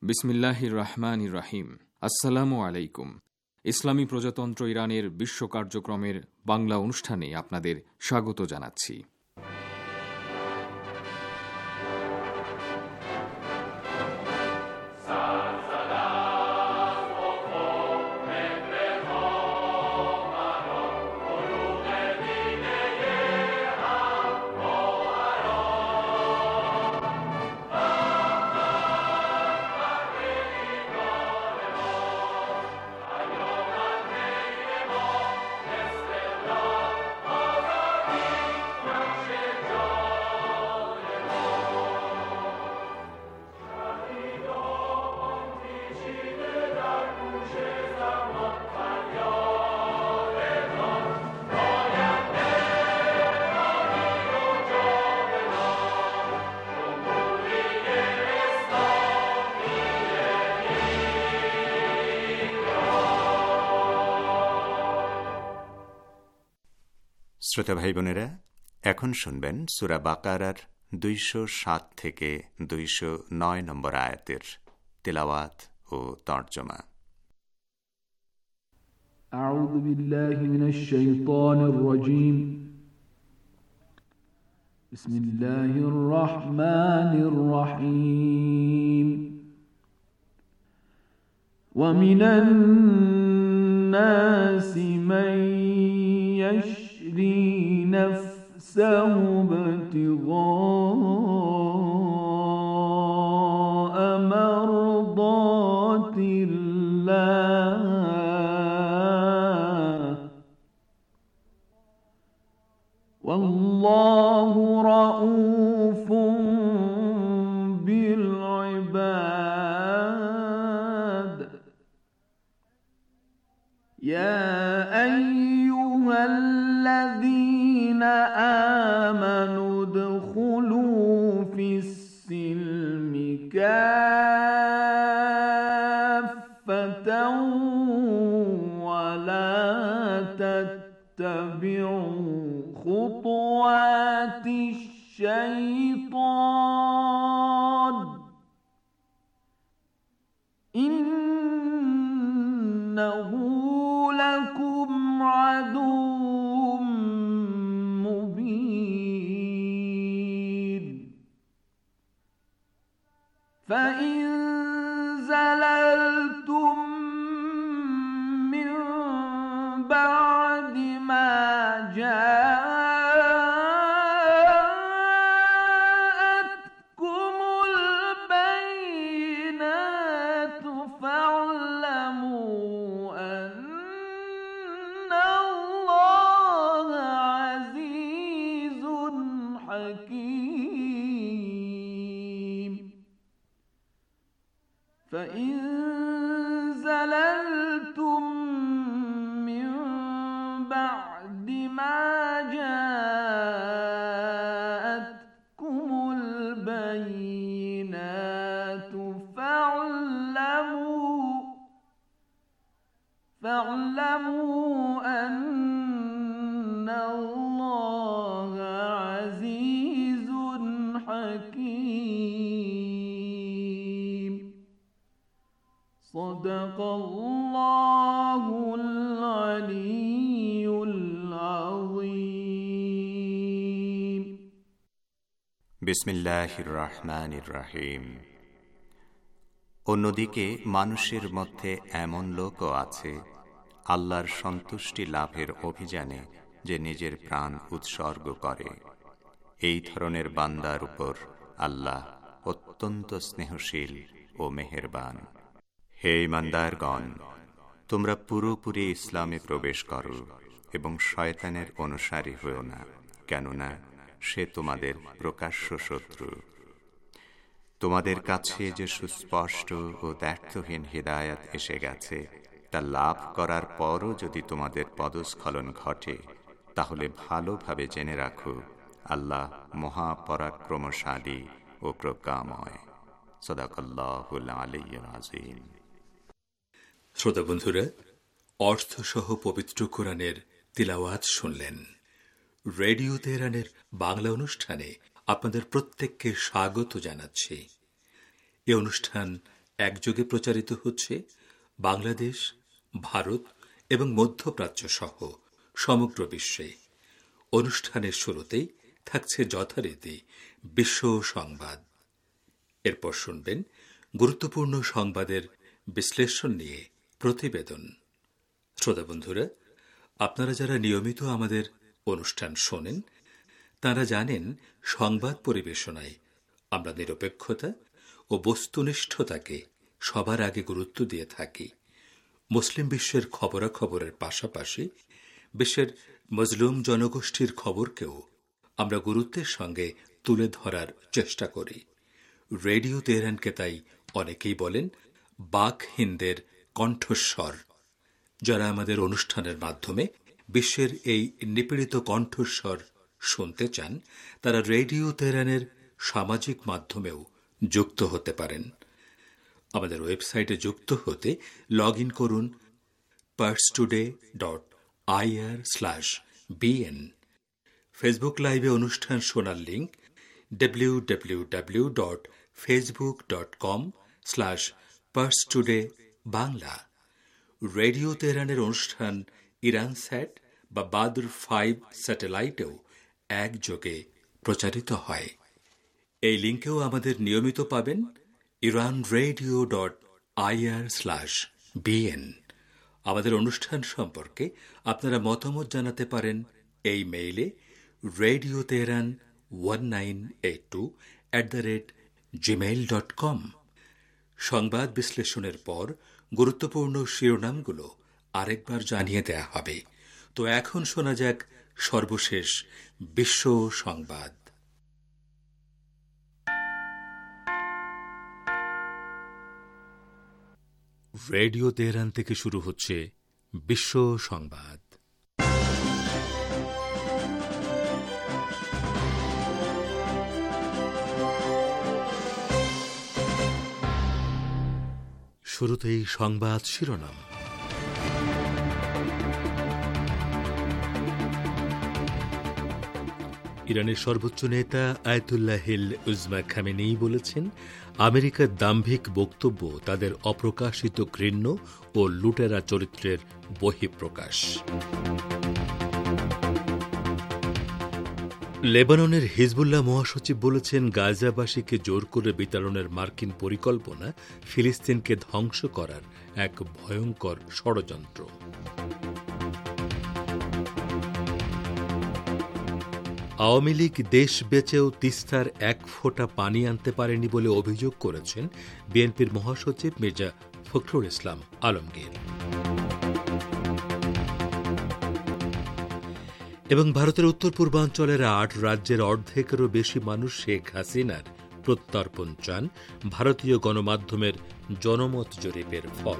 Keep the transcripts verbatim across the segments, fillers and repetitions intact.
বিসমিল্লাহির রহমানির রহিম। আসসালামু আলাইকুম। ইসলামী প্রজাতন্ত্র ইরানের বিশ্ব কার্যক্রমের বাংলা অনুষ্ঠানে আপনাদের স্বাগত জানাচ্ছি। শ্রোতা ভাই বোনেরা, এখন শুনবেন সূরা বাকারার দুইশো সাত থেকে দুইশো নয় নম্বর আয়াতের তিলাওয়াত ও তর্জমা। আউযু বিল্লাহি মিনাশ শাইতানির রাজীম। বিসমিল্লাহির রহমানির রহিম। ওয়া মিনান নাসি মান يشري نفسه ابتغاء مرضات الله والله رؤوف بالعباد يا أيها الذين آمنوا ادخلوا في السلم كافة ولا تتبعوا خطوات الشيطان إنه لكم عدو مبين فإن زللتم من بعد ما جاءتكم البينات فاعلموا فإن زللتم من بعد ما جاءتكم البينات فاعلموا فاعلموا أن الله عزيز حكيم صدق الله العلي العظيم বিসমিল্লাহির রহমানির রহিম। অন্যদিকে মানুষের মধ্যে এমন লোকও আছে আল্লাহর সন্তুষ্টি লাভের অভিযানে যে নিজের প্রাণ উৎসর্গ করে। এই ধরনের বান্দার উপর আল্লাহ অত্যন্ত স্নেহশীল ও মেহেরবান। হে ঈমানদারগণ, তোমরা পুরোপুরি ইসলামে প্রবেশ করো এবং শয়তানের অনুসারী হও না, কেননা সে তোমাদের প্রকাশ্য শত্রু। তোমাদের কাছে যে সুস্পষ্ট ও দ্ব্যর্থহীন হিদায়াত এসে গেছে তা লাভ করার পরও যদি তোমাদের পদস্খলন ঘটে, তাহলে ভালোভাবে জেনে রাখো আল্লাহ মহাপরাক্রমশালী ও প্রজ্ঞাময়। সাদাকাল্লাহুল আলিয়্যুল আযীম। শ্রোতা বন্ধুরা, অর্থসহ পবিত্র কোরআনের তিলাওয়াত শুনলেন। রেডিও তেহরানের বাংলা অনুষ্ঠানে আপনাদের প্রত্যেককে স্বাগত জানাচ্ছি। এ অনুষ্ঠান একযোগে প্রচারিত হচ্ছে বাংলাদেশ, ভারত এবং মধ্যপ্রাচ্য সহ সমগ্র বিশ্বে। অনুষ্ঠানের শুরুতেই থাকছে যথারীতি বিশ্ব সংবাদ। এরপর শুনবেন গুরুত্বপূর্ণ সংবাদের বিশ্লেষণ নিয়ে প্রতিবেদন। শ্রোতা বন্ধুরা, আপনারা যারা নিয়মিত আমাদের অনুষ্ঠান শোনেন তারা জানেন সংবাদ পরিবেশনায় আমরা নিরপেক্ষতা ও বস্তুনিষ্ঠতাকে সবার আগে গুরুত্ব দিয়ে থাকি। মুসলিম বিশ্বের খবরাখবরের পাশাপাশি বিশ্বের মজলুম জনগোষ্ঠীর খবরকেও আমরা গুরুত্বের সঙ্গে তুলে ধরার চেষ্টা করি। রেডিও তেহরানকে তাই অনেকেই বলেন বাক হিন্দের কণ্ঠস্বর। যারা আমাদের অনুষ্ঠানের মাধ্যমে বিশ্বের এই নিপীড়িত কণ্ঠস্বর শুনতে চান তারা রেডিও তেহরানের সামাজিক মাধ্যমেও যুক্ত হতে পারেন। আমাদের ওয়েবসাইটে যুক্ত হতে লগ ইন করুন Pars Today dot IR slash BN. Facebook লাইভে অনুষ্ঠান শোনার link W W W dot Facebook dot com slash Pars Today Bangla. Radio তেহরানের অনুষ্ঠান ইরান স্যাট বা বাদর ফাইভ স্যাটেলাইটেও একযোগে প্রচারিত হয়। এই লিঙ্কেও আমাদের নিয়মিত পাবেন Iran radio dot IR slash BN. আমাদের অনুষ্ঠান সম্পর্কে আপনারা মতামত জানাতে পারেন এই মেইলে radio Tehran one nine eight two at the rate Gmail dot com. সংবাদ বিশ্লেষণের পর গুরুত্বপূর্ণ শিরোনামগুলো আরেকবার জানিয়ে দেয়া হবে। তো এখন শোনা যাক সর্বশেষ বিশ্ব সংবাদ। রেডিও তেহরান থেকে শুরু হচ্ছে বিশ্ব সংবাদ। শুরুতেই সংবাদ শিরোনাম। ইরানের সর্বোচ্চ নেতা আয়াতুল্লাহিল উজমা খামেনেই বলেছেন, আমেরিকার দাম্ভিক বক্তব্য তাদের অপ্রকাশিত ঘৃণ্য ও লুটেরা চরিত্রের বহিঃপ্রকাশ। লেবাননের হিজবুল্লাহ মহাসচিব বলেছেন, গাজাবাসীকে জোর করে বিতাড়নের মার্কিন পরিকল্পনা ফিলিস্তিনকে ধ্বংস করার এক ভয়ঙ্কর ষড়যন্ত্র। আওয়ামী লীগ দেশ বেচেও তিস্তার এক ফোঁটা পানি আনতে পারেনি বলে অভিযোগ করেছেন বিএনপির মহাসচিব মির্জা ফখরুল ইসলাম আলমগীর। এবং ভারতের উত্তর পূর্বাঞ্চলের আট রাজ্যের অর্ধেকেরও বেশি মানুষ শেখ হাসিনার প্রত্যর্পণ চান, ভারতীয় গণমাধ্যমের জনমত জরিপের ফল।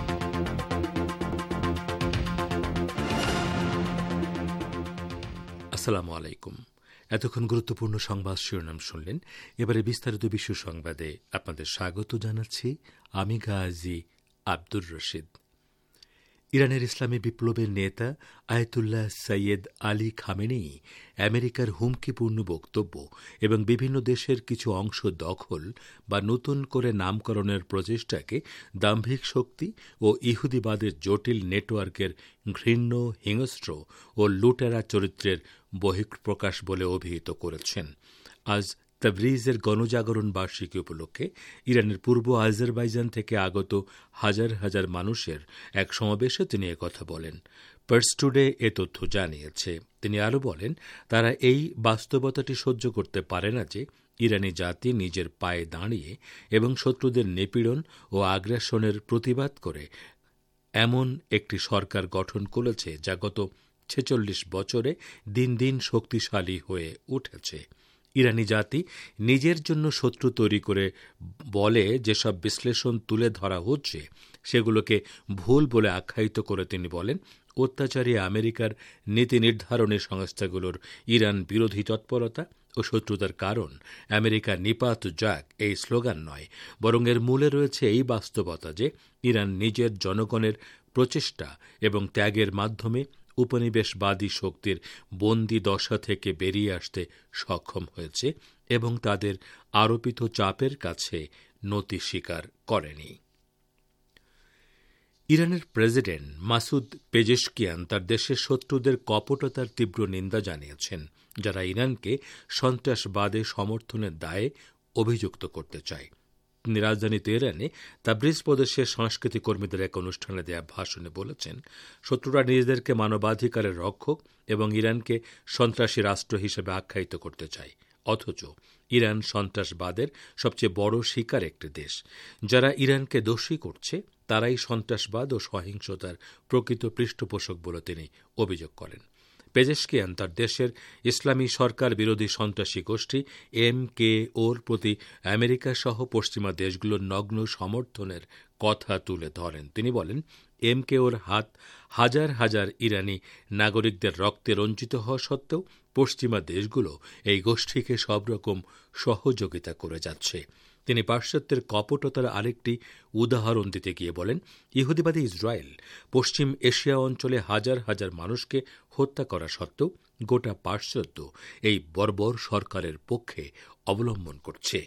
আসসালামু আলাইকুম। এতক্ষণ গুরুত্বপূর্ণ সংবাদ শিরোনাম শুনলেন। এবারে বিস্তারিত বিশ্ব সংবাদে আপনাদের স্বাগত জানাচ্ছি আমি গাজী আব্দুর রশিদ। ইরানের ইসলামী বিপ্লবের নেতা আয়াতুল্লাহ সৈয়দ আলী খামেনেই আমেরিকার হুমকিপূর্ণ বক্তব্য এবং বিভিন্ন দেশের কিছু অংশ দখল বা নতুন করে নামকরণের প্রচেষ্টাকে দাম্ভিক শক্তি ও ইহুদিবাদের জটিল নেটওয়ার্কের ঘৃণ্য, হিংস্র ও লুটেরা চরিত্রের বহিঃপ্রকাশ বলে অভিহিত করেছেন। আজ তাবরিজের গণজাগরণ বার্ষিকী উপলক্ষে ইরানের পূর্ব আজারবাইজান থেকে আগত হাজার হাজার মানুষের এক সমাবেশে তিনি একথা বলেন। পার্স টুডে এ তথ্য জানিয়েছে। তিনি আরও বলেন, তারা এই বাস্তবতাটি সহ্য করতে পারে না যে ইরানি জাতি নিজের পায়ে দাঁড়িয়ে এবং শত্রুদের নিপীড়ন ও আগ্রাসনের প্রতিবাদ করে এমন একটি সরকার গঠন করেছে যা গত ছেচল্লিশ বছরে দিন দিন শক্তিশালী হয়ে উঠেছে। ইরানি জাতি নিজের জন্য শত্রু তৈরি করে বলে যেসব বিশ্লেষণ তুলে ধরা হচ্ছে সেগুলোকে ভুল বলে আখ্যায়িত করে তিনি বলেন, অত্যাচারী আমেরিকার নীতি নির্ধারণী সংস্থাগুলোর ইরান বিরোধী তৎপরতা ও শত্রুতার কারণ আমেরিকা নিপাত যাক এই স্লোগান নয়, বরং এর মূলে রয়েছে এই বাস্তবতা যে ইরান নিজের জনগণের প্রচেষ্টা এবং ত্যাগের মাধ্যমে উপনিবেশবাদী শক্তির বন্দী দশা থেকে বেরিয়ে আসতে সক্ষম হয়েছে এবং তাদের আরোপিত চাপের কাছে নতি স্বীকার করেনি। ইরানের প্রেসিডেন্ট মাসুদ পেজেশকিয়ান তার দেশের শত্রুদের কপটতার তীব্র নিন্দা জানিয়েছেন, যারা ইরানকে সন্ত্রাসবাদে সমর্থনের দায়ে অভিযুক্ত করতে চায়। তিনি রাজধানী তেহরানে তাবরিজ প্রদেশের সংস্কৃতি কর্মীদের এক অনুষ্ঠানে দেয়া ভাষণে বলেছেন, শত্রুরা নিজেদেরকে মানবাধিকারের রক্ষক এবং ইরানকে সন্ত্রাসী রাষ্ট্র হিসেবে আখ্যায়িত করতে চায়, অথচ ইরান সন্ত্রাসবাদের সবচেয়ে বড় শিকার একটি দেশ। যারা ইরানকে দোষী করছে তারাই সন্ত্রাসবাদ ও সহিংসতার প্রকৃত পৃষ্ঠপোষক বলে তিনি অভিযোগ করেন। পেজেশকিয়ান তার দেশের ইসলামী সরকার বিরোধী সন্ত্রাসী গোষ্ঠী এম কে ওর প্রতি আমেরিকা সহ পশ্চিমা দেশগুলোর নগ্ন সমর্থনের কথা তুলে ধরেন। তিনি বলেন, এম কে ওর হাত হাজার হাজার ইরানি নাগরিকদের রক্তে রঞ্জিত হওয়া সত্ত্বেও পশ্চিমা দেশগুলো এই গোষ্ঠীকে সব রকম সহযোগিতা করে যাচ্ছে। তিনি পাশ্চাত্যের কপটতার আরেকটি উদাহরণ দিতে গিয়ে বলেন, ইহুদিবাদী ইসরায়েল পশ্চিম এশিয়া অঞ্চলে হাজার হাজার মানুষকে হত্যা করা সত্ত্বেও গোটা পাশ্চাত্য এই বর্বর সরকারের পক্ষে অবলম্বন করছে।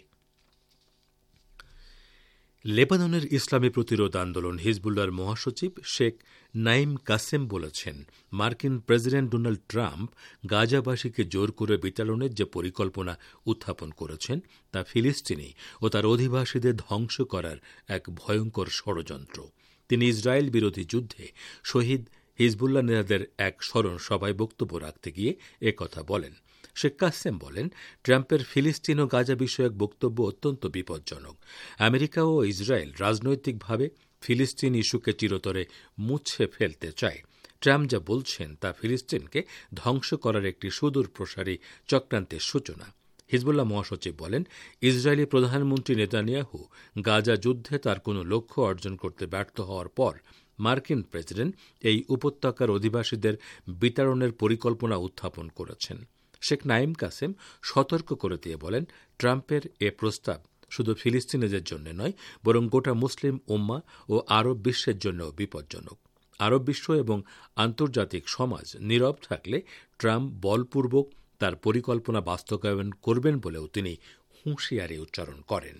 লেবাননের ইসলামী প্রতিরোধ আন্দোলন হিজবুল্লাহর মহাসচিব শেখ নাইম কাসেম বলেছেন, মার্কিন প্রেসিডেন্ট ডোনাল্ড ট্রাম্প গাজাবাসীকে জোর করে বিতাড়নের যে পরিকল্পনা উত্থাপন করেছেন তা ফিলিস্তিনি ও তার অধিবাসীদের ধ্বংস করার এক ভয়ঙ্কর ষড়যন্ত্র। তিনি ইসরায়েল বিরোধী যুদ্ধে শহীদ হিজবুল্লাহ নেতাদের এক স্মরণ সভায় বক্তব্য রাখতে গিয়ে একথা বলেন। শেখ কাসেম বলেন, ট্রাম্পের ফিলিস্তিন ও গাজা বিষয়ক বক্তব্য অত্যন্ত বিপজ্জনক। আমেরিকা ও ইসরায়েল রাজনৈতিকভাবে ফিলিস্তিন ইস্যুকে চিরতরে মুছে ফেলতে চায়। ট্রাম্প যা বলছেন তা ফিলিস্তিনকে ধ্বংস করার একটি সুদূর প্রসারী চক্রান্তের সূচনা। হিজবুল্লাহ মহাসচিব বলেন, ইসরায়েলি প্রধানমন্ত্রী নেতানিয়াহু গাজা যুদ্ধে তার কোনো লক্ষ্য অর্জন করতে ব্যর্থ হওয়ার পর মার্কিন প্রেসিডেন্ট এই উপত্যকার অধিবাসীদের বিতাড়নের পরিকল্পনা উত্থাপন করেছেন। শেখ নাইম কাসেম সতর্ক করে দিয়ে বলেন, ট্রাম্পের এ প্রস্তাব শুধু ফিলিস্তিনিদের জন্য নয়, বরং গোটা মুসলিম উম্মাহ ও আরব বিশ্বের জন্যও বিপজ্জনক। আরব বিশ্ব এবং আন্তর্জাতিক সমাজ নীরব থাকলে ট্রাম্প বলপূর্বক তার পরিকল্পনা বাস্তবায়ন করবেন বলেও তিনি হুঁশিয়ারি উচ্চারণ করেন।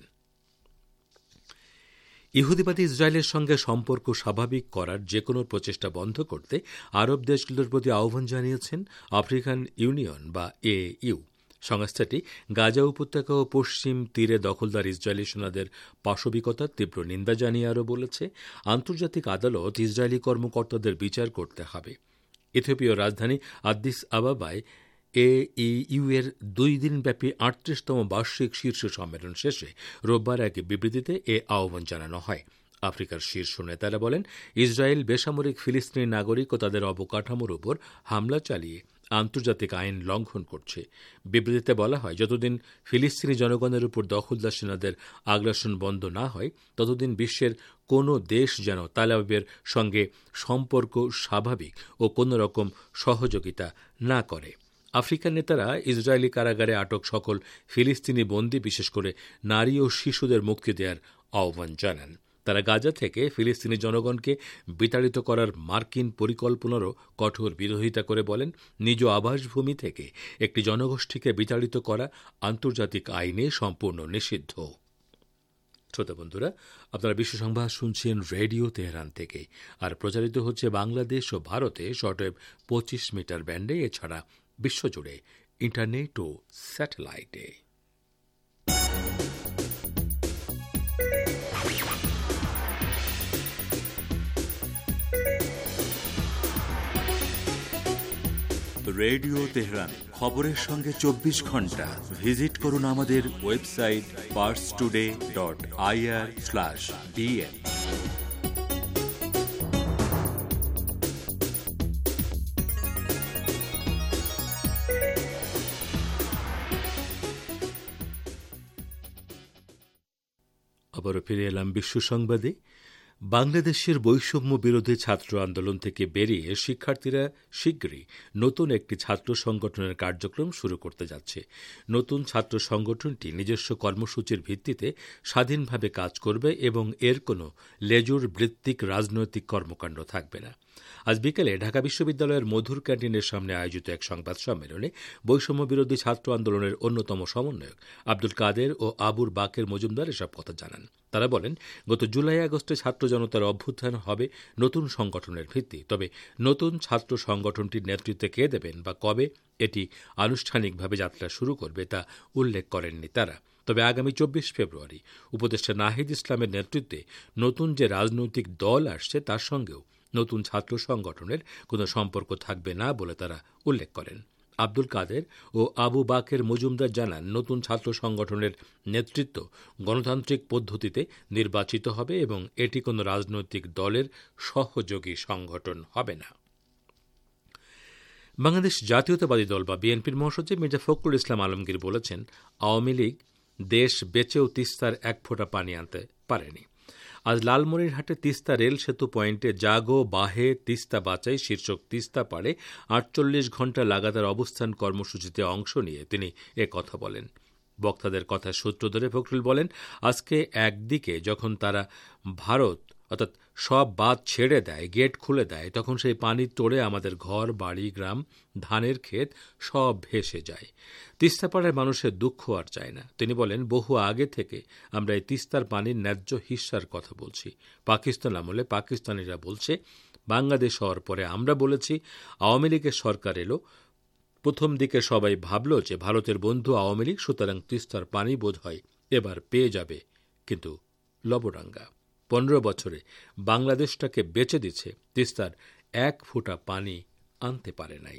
ইহুদিবাদী ইসরায়েলের সঙ্গে সম্পর্ক স্বাভাবিক করার যেকোনো প্রচেষ্টা বন্ধ করতে আরব দেশগুলোর প্রতি আহ্বান জানিয়েছেন আফ্রিকান ইউনিয়ন বা এ ইউ। সংস্থাটি গাজা উপত্যকা ও পশ্চিম তীরে দখলদার ইসরায়েলি সেনাদের পাশবিকতার তীব্র নিন্দা জানিয়ে আরও বলেছে, আন্তর্জাতিক আদালত ইসরায়েলি কর্মকর্তাদের বিচার করতে হবে। ইথিওপীয় রাজধানী আদ্দিস আবাবায় এ ইউ এর দুই দিনব্যাপী আটত্রিশতম বার্ষিক শীর্ষ সম্মেলন শেষে রোববার এক বিবৃতিতে এ আহ্বান জানানো হয়। আফ্রিকার শীর্ষ নেতারা বলেন, ইসরায়েল বেসামরিক ফিলিস্তিনি নাগরিক ও তাদের অবকাঠামোর উপর হামলা চালিয়ে আন্তর্জাতিক আইন লঙ্ঘন করছে। বিবৃতিতে বলা হয়, যতদিন ফিলিস্তিনি জনগণের উপর দখলদার সেনাদের আগ্রাসন বন্ধ না হয় ততদিন বিশ্বের কোনো দেশ যেন তেল আবিবের সঙ্গে সম্পর্ক স্বাভাবিক ও কোনো রকম সহযোগিতা না করে। আফ্রিকার নেতারা ইসরায়েলি কারাগারে আটক সকল ফিলিস্তিনি বন্দী, বিশেষ করে নারী ও শিশুদের মুক্তি দেওয়ার আহ্বান জানান। তারা গাজা থেকে ফিলিস্তিনি জনগণকে বিতাড়িত করার মার্কিন পরিকল্পনারও কঠোর বিরোধিতা করে বলেন, নিজ আবাসভূমি থেকে একটি জনগোষ্ঠীকে বিতাড়িত করা আন্তর্জাতিক আইনে সম্পূর্ণ নিষিদ্ধ। শ্রোতা বন্ধুরা, আপনারা বিশ্ব সংবাদ শুনছেন রেডিও তেহরান থেকে, আর প্রচারিত হচ্ছে বাংলাদেশ ও ভারতে শর্টওয়েভ পঁচিশ মিটার ব্যান্ডে, এছাড়া বিশ্বজুড়ে ইন্টারনেট ও স্যাটেলাইটে। রেডিও তেহরান, খবরের সঙ্গে চব্বিশ ঘন্টা। ভিজিট করুন আমাদের website Pars Today dot IR slash DN. আবারও ফিরে এলাম বিশ্ব সংবাদে। বাংলাদেশের বৈষম্য বিরোধী ছাত্র আন্দোলন থেকে বেরিয়ে শিক্ষার্থীরা শীঘ্রই নতুন একটি ছাত্র সংগঠনের কার্যক্রম শুরু করতে যাচ্ছে। নতুন ছাত্র সংগঠনটি নিজস্ব কর্মসূচির ভিত্তিতে স্বাধীনভাবে কাজ করবে এবং এর কোনো লেজুর বৃত্তিক রাজনৈতিক কর্মকাণ্ড থাকবে না। আজ বিকেলে ঢাকা বিশ্ববিদ্যালয়ের মধুর ক্যান্টিনের সামনে আয়োজিত এক সংবাদ সম্মেলনে বৈষম্য বিরোধী ছাত্র আন্দোলনের অন্যতম সমন্বয়ক আব্দুল কাদের ও আবুর বাকের মজুমদার এসব কথা জানান। তারা বলেন, গত জুলাই আগস্টে ছাত্র জনতার অভ্যুত্থান হবে নতুন সংগঠনের ভিত্তি, তবে নতুন ছাত্র সংগঠনটির নেতৃত্বে কে দেবেন বা কবে এটি আনুষ্ঠানিকভাবে যাত্রা শুরু করবে তা উল্লেখ করেননি তারা। তবে আগামী চব্বিশ ফেব্রুয়ারি উপদেষ্টা নাহিদ ইসলামের নেতৃত্বে নতুন যে রাজনৈতিক দল আসছে তার সঙ্গেও নতুন ছাত্র সংগঠনের কোনো সম্পর্ক থাকবে না বলে তারা উল্লেখ করেন। আব্দুল কাদের ও আবু বাকের মজুমদার জানান, নতুন ছাত্র সংগঠনের নেতৃত্ব গণতান্ত্রিক পদ্ধতিতে নির্বাচিত হবে এবং এটি কোনো রাজনৈতিক দলের সহযোগী সংগঠন হবে না। বাংলাদেশ জাতীয়তাবাদী দল বা বিএনপির মহাসচিব মির্জা ফখরুল ইসলাম আলমগীর বলেছেন, আওয়ামী লীগ দেশ বেচেও তিস্তার এক ফোঁটা পানি আনতে পারেনি। আজ লালমনিরহাটে তিস্তা রেল সেতু পয়েন্টে জাগো বাহে তিস্তা বাঁচাই শীর্ষক তিস্তা পাড়ে আটচল্লিশ ঘণ্টা লাগাতার অবস্থান কর্মসূচিতে অংশ নিয়ে তিনি এ কথা বলেন। বক্তাদের কথা সূত্র ধরে ফখরুল বলেন, আজকে একদিকে যখন তারা ভারত অর্থাৎ সব বাঁধ ছেড়ে দেয়, গেট খুলে দেয়, তখন সেই পানি তোড়ে আমাদের ঘর বাড়ি গ্রাম ধানের ক্ষেত সব ভেসে যায়। তিস্তাপাড়ের মানুষের দুঃখ আর চায় না। তিনি বলেন, বহু আগে থেকে আমরা এই তিস্তার পানির ন্যায্য হিস্যার কথা বলছি। পাকিস্তান আমলে পাকিস্তানিরা বলছে, বাংলাদেশ হওয়ার পরে আমরা বলেছি। আওয়ামী লীগের সরকার এলো, প্রথম দিকে সবাই ভাবল যে ভারতের বন্ধু আওয়ামী লীগ, সুতরাং তিস্তার পানি বোধ হয় এবার পেয়ে যাবে, কিন্তু লবডাঙ্গা পনেরো বছরে বাংলাদেশটাকে বেচে দিচ্ছে, তিস্তার এক ফোঁটা পানি আনতে পারে নাই।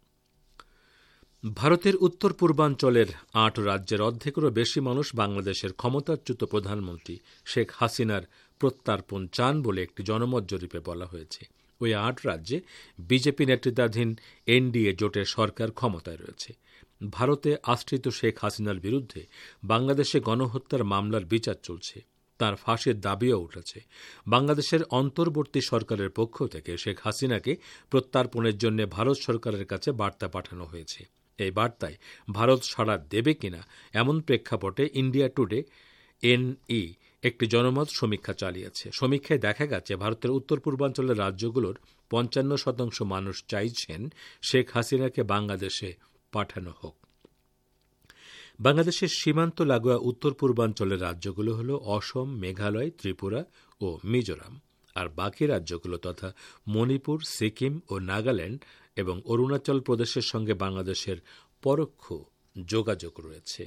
ভারতের উত্তর পূর্বাঞ্চলের আট রাজ্যের অর্ধেকেরও বেশি মানুষ বাংলাদেশের ক্ষমতাচ্যুত প্রধানমন্ত্রী শেখ হাসিনার প্রত্যার্পণ চান বলে একটি জনমত জরিপে বলা হয়েছে। ওই আট রাজ্যে বিজেপি নেতৃত্বাধীন এনডিএ জোটের সরকার ক্ষমতায় রয়েছে। ভারতে আশ্রিত শেখ হাসিনার বিরুদ্ধে বাংলাদেশে গণহত্যার মামলার বিচার চলছে, তার ফাঁসির দাবিও উঠেছে। বাংলাদেশের অন্তর্বর্তী সরকারের পক্ষ থেকে শেখ হাসিনাকে প্রত্যার্পণের জন্য ভারত সরকারের কাছে বার্তা পাঠানো হয়েছে। এই বার্তায় ভারত সাড়া দেবে কিনা এমন প্রেক্ষাপটে ইন্ডিয়া টুডে এনই একটি জনমত সমীক্ষা চালিয়েছে। সমীক্ষায় দেখা গেছে, ভারতের উত্তর পূর্বাঞ্চলের রাজ্যগুলোর পঞ্চান্ন শতাংশ মানুষ চাইছেন শেখ হাসিনাকে বাংলাদেশে পাঠানো হোক। বাংলাদেশের সীমান্ত লাগোয়া উত্তর পূর্বাঞ্চলের রাজ্যগুলো হল অসম, মেঘালয়, ত্রিপুরা ও মিজোরাম। আর বাকি রাজ্যগুলো তথা মণিপুর, সিকিম ও নাগাল্যান্ড এবং অরুণাচল প্রদেশের সঙ্গে বাংলাদেশের পরোক্ষ যোগাযোগ রয়েছে।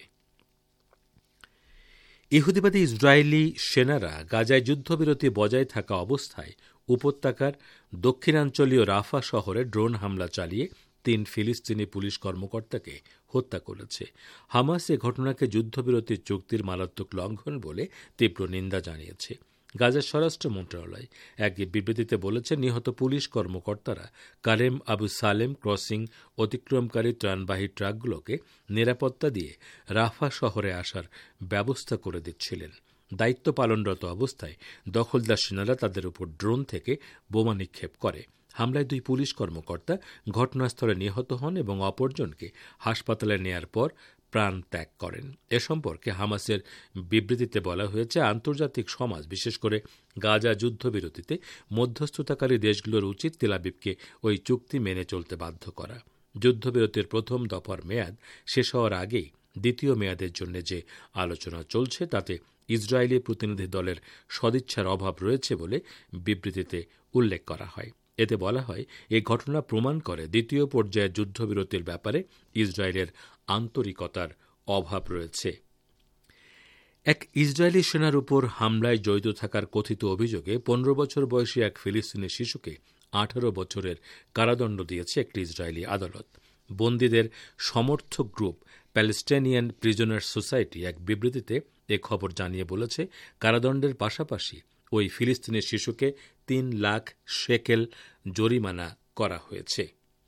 ইহুদিবাদী ইসরায়েলি সেনারা গাজায় যুদ্ধবিরতি বজায় থাকা অবস্থায় উপত্যকার দক্ষিণাঞ্চলীয় রাফা শহরে ড্রোন হামলা চালিয়ে তিন ফিলিস্তিনি পুলিশ কর্মকর্তাকে হত্যা করেছে। হামাস এ ঘটনাকে যুদ্ধবিরতির চুক্তির মারাত্মক লঙ্ঘন বলে তীব্র নিন্দা জানিয়েছে। গাজার স্বরাষ্ট্র মন্ত্রণালয় এক বিবৃতিতে বলেছে, নিহত পুলিশ কর্মকর্তারা কারেম আবু সালেম ক্রসিং অতিক্রমকারী ত্রাণবাহী ট্রাকগুলোকে নিরাপত্তা দিয়ে রাফা শহরে আসার ব্যবস্থা করে দিচ্ছিলেন। দায়িত্ব পালনরত অবস্থায় দখলদার সেনারা তাদের উপর ড্রোন থেকে বোমা নিক্ষেপ করে। হামলায় দুই পুলিশ কর্মকর্তা ঘটনাস্থলে নিহত হন এবং অপরজনকে হাসপাতালে নেয়ার পর প্রাণ ত্যাগ করেন। এ সম্পর্কে হামাসের বিবৃতিতে বলা হয়েছে, আন্তর্জাতিক সমাজ, বিশেষ করে গাজা যুদ্ধবিরতিতে মধ্যস্থতাকারী দেশগুলোর উচিত তেল আবিবকে ওই চুক্তি মেনে চলতে বাধ্য করা। যুদ্ধবিরতির প্রথম দফার মেয়াদ শেষ হওয়ার আগেই দ্বিতীয় মেয়াদের জন্য যে আলোচনা চলছে তাতে ইসরায়েলি প্রতিনিধি দলের সদিচ্ছার অভাব রয়েছে বলে বিবৃতিতে উল্লেখ করা হয়। এতে বলা হয়, এ ঘটনা প্রমাণ করে দ্বিতীয় পর্যায়ের যুদ্ধবিরতির ব্যাপারে ইসরায়েলের আন্তরিকতার অভাব রয়েছে। এক ইসরায়েলি সেনার উপর হামলায় জড়িত থাকার কথিত অভিযোগে পনেরো বছর বয়সী এক ফিলিস্তিনি শিশুকে আঠারো বছরের কারাদণ্ড দিয়েছে একটি ইসরায়েলি আদালত। বন্দীদের সমর্থক গ্রুপ প্যালেস্টাইনিয়ান প্রিজনার্স সোসাইটি এক বিবৃতিতে এ খবর জানিয়ে বলেছে, কারাদণ্ডের পাশাপাশি ওই ফিলিস্তিনি শিশুকে তিন লাখ শেকেল জরিমানা করা হয়েছে।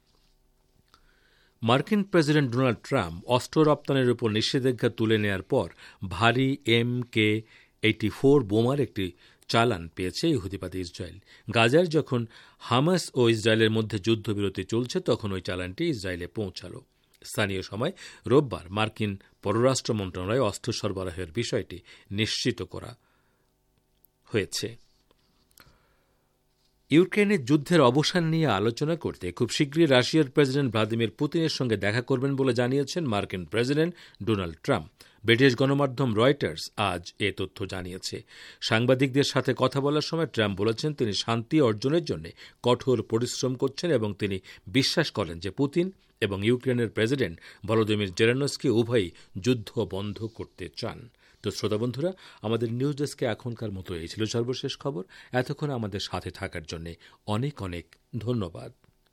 মার্কিন প্রেসিডেন্ট ডোনাল্ড ট্রাম্প অস্ত্র রপ্তানির উপর নিষেধাজ্ঞা তুলে নেয়ার পর ভারী এম কে এইটি ফোর বোমার একটি চালান পেয়েছে ইহুদিবাদী ইসরায়েল। গাজার যখন হামাস ও ইসরায়েলের মধ্যে যুদ্ধবিরতি চলছে তখন ওই চালানটি ইসরায়েলে পৌঁছাল। স্থানীয় সময় রোববার মার্কিন পররাষ্ট্র মন্ত্রণালয় অস্ত্র সরবরাহের বিষয়টি নিশ্চিত করা হয়েছে। ইউক্রেনের যুদ্ধের অবসান নিয়ে আলোচনা করতে খুব শীঘ্রই রাশিয়ার প্রেসিডেন্ট ভ্লাদিমির পুতিনের সঙ্গে দেখা করবেন বলে জানিয়েছেন মার্কিন প্রেসিডেন্ট ডোনাল্ড ট্রাম্প। ব্রিটিশ গণমাধ্যম রয়টার্স আজ এ তথ্য জানিয়েছে। সাংবাদিকদের সাথে কথা বলার সময় ট্রাম্প বলেছেন তিনি শান্তি অর্জনের জন্য কঠোর পরিশ্রম করছেন এবং তিনি বিশ্বাস করেন যে পুতিন এবং ইউক্রেনের প্রেসিডেন্ট ভলোদিমির জেলেনস্কি উভয়ই যুদ্ধ বন্ধ করতে চান। তো শ্রোতা বন্ধুরা, আমাদের নিউজ ডেস্কে এখনকার মতো এই ছিল সর্বশেষ খবর। এতক্ষণ আমাদের সাথে থাকার জন্য অনেক অনেক ধন্যবাদ।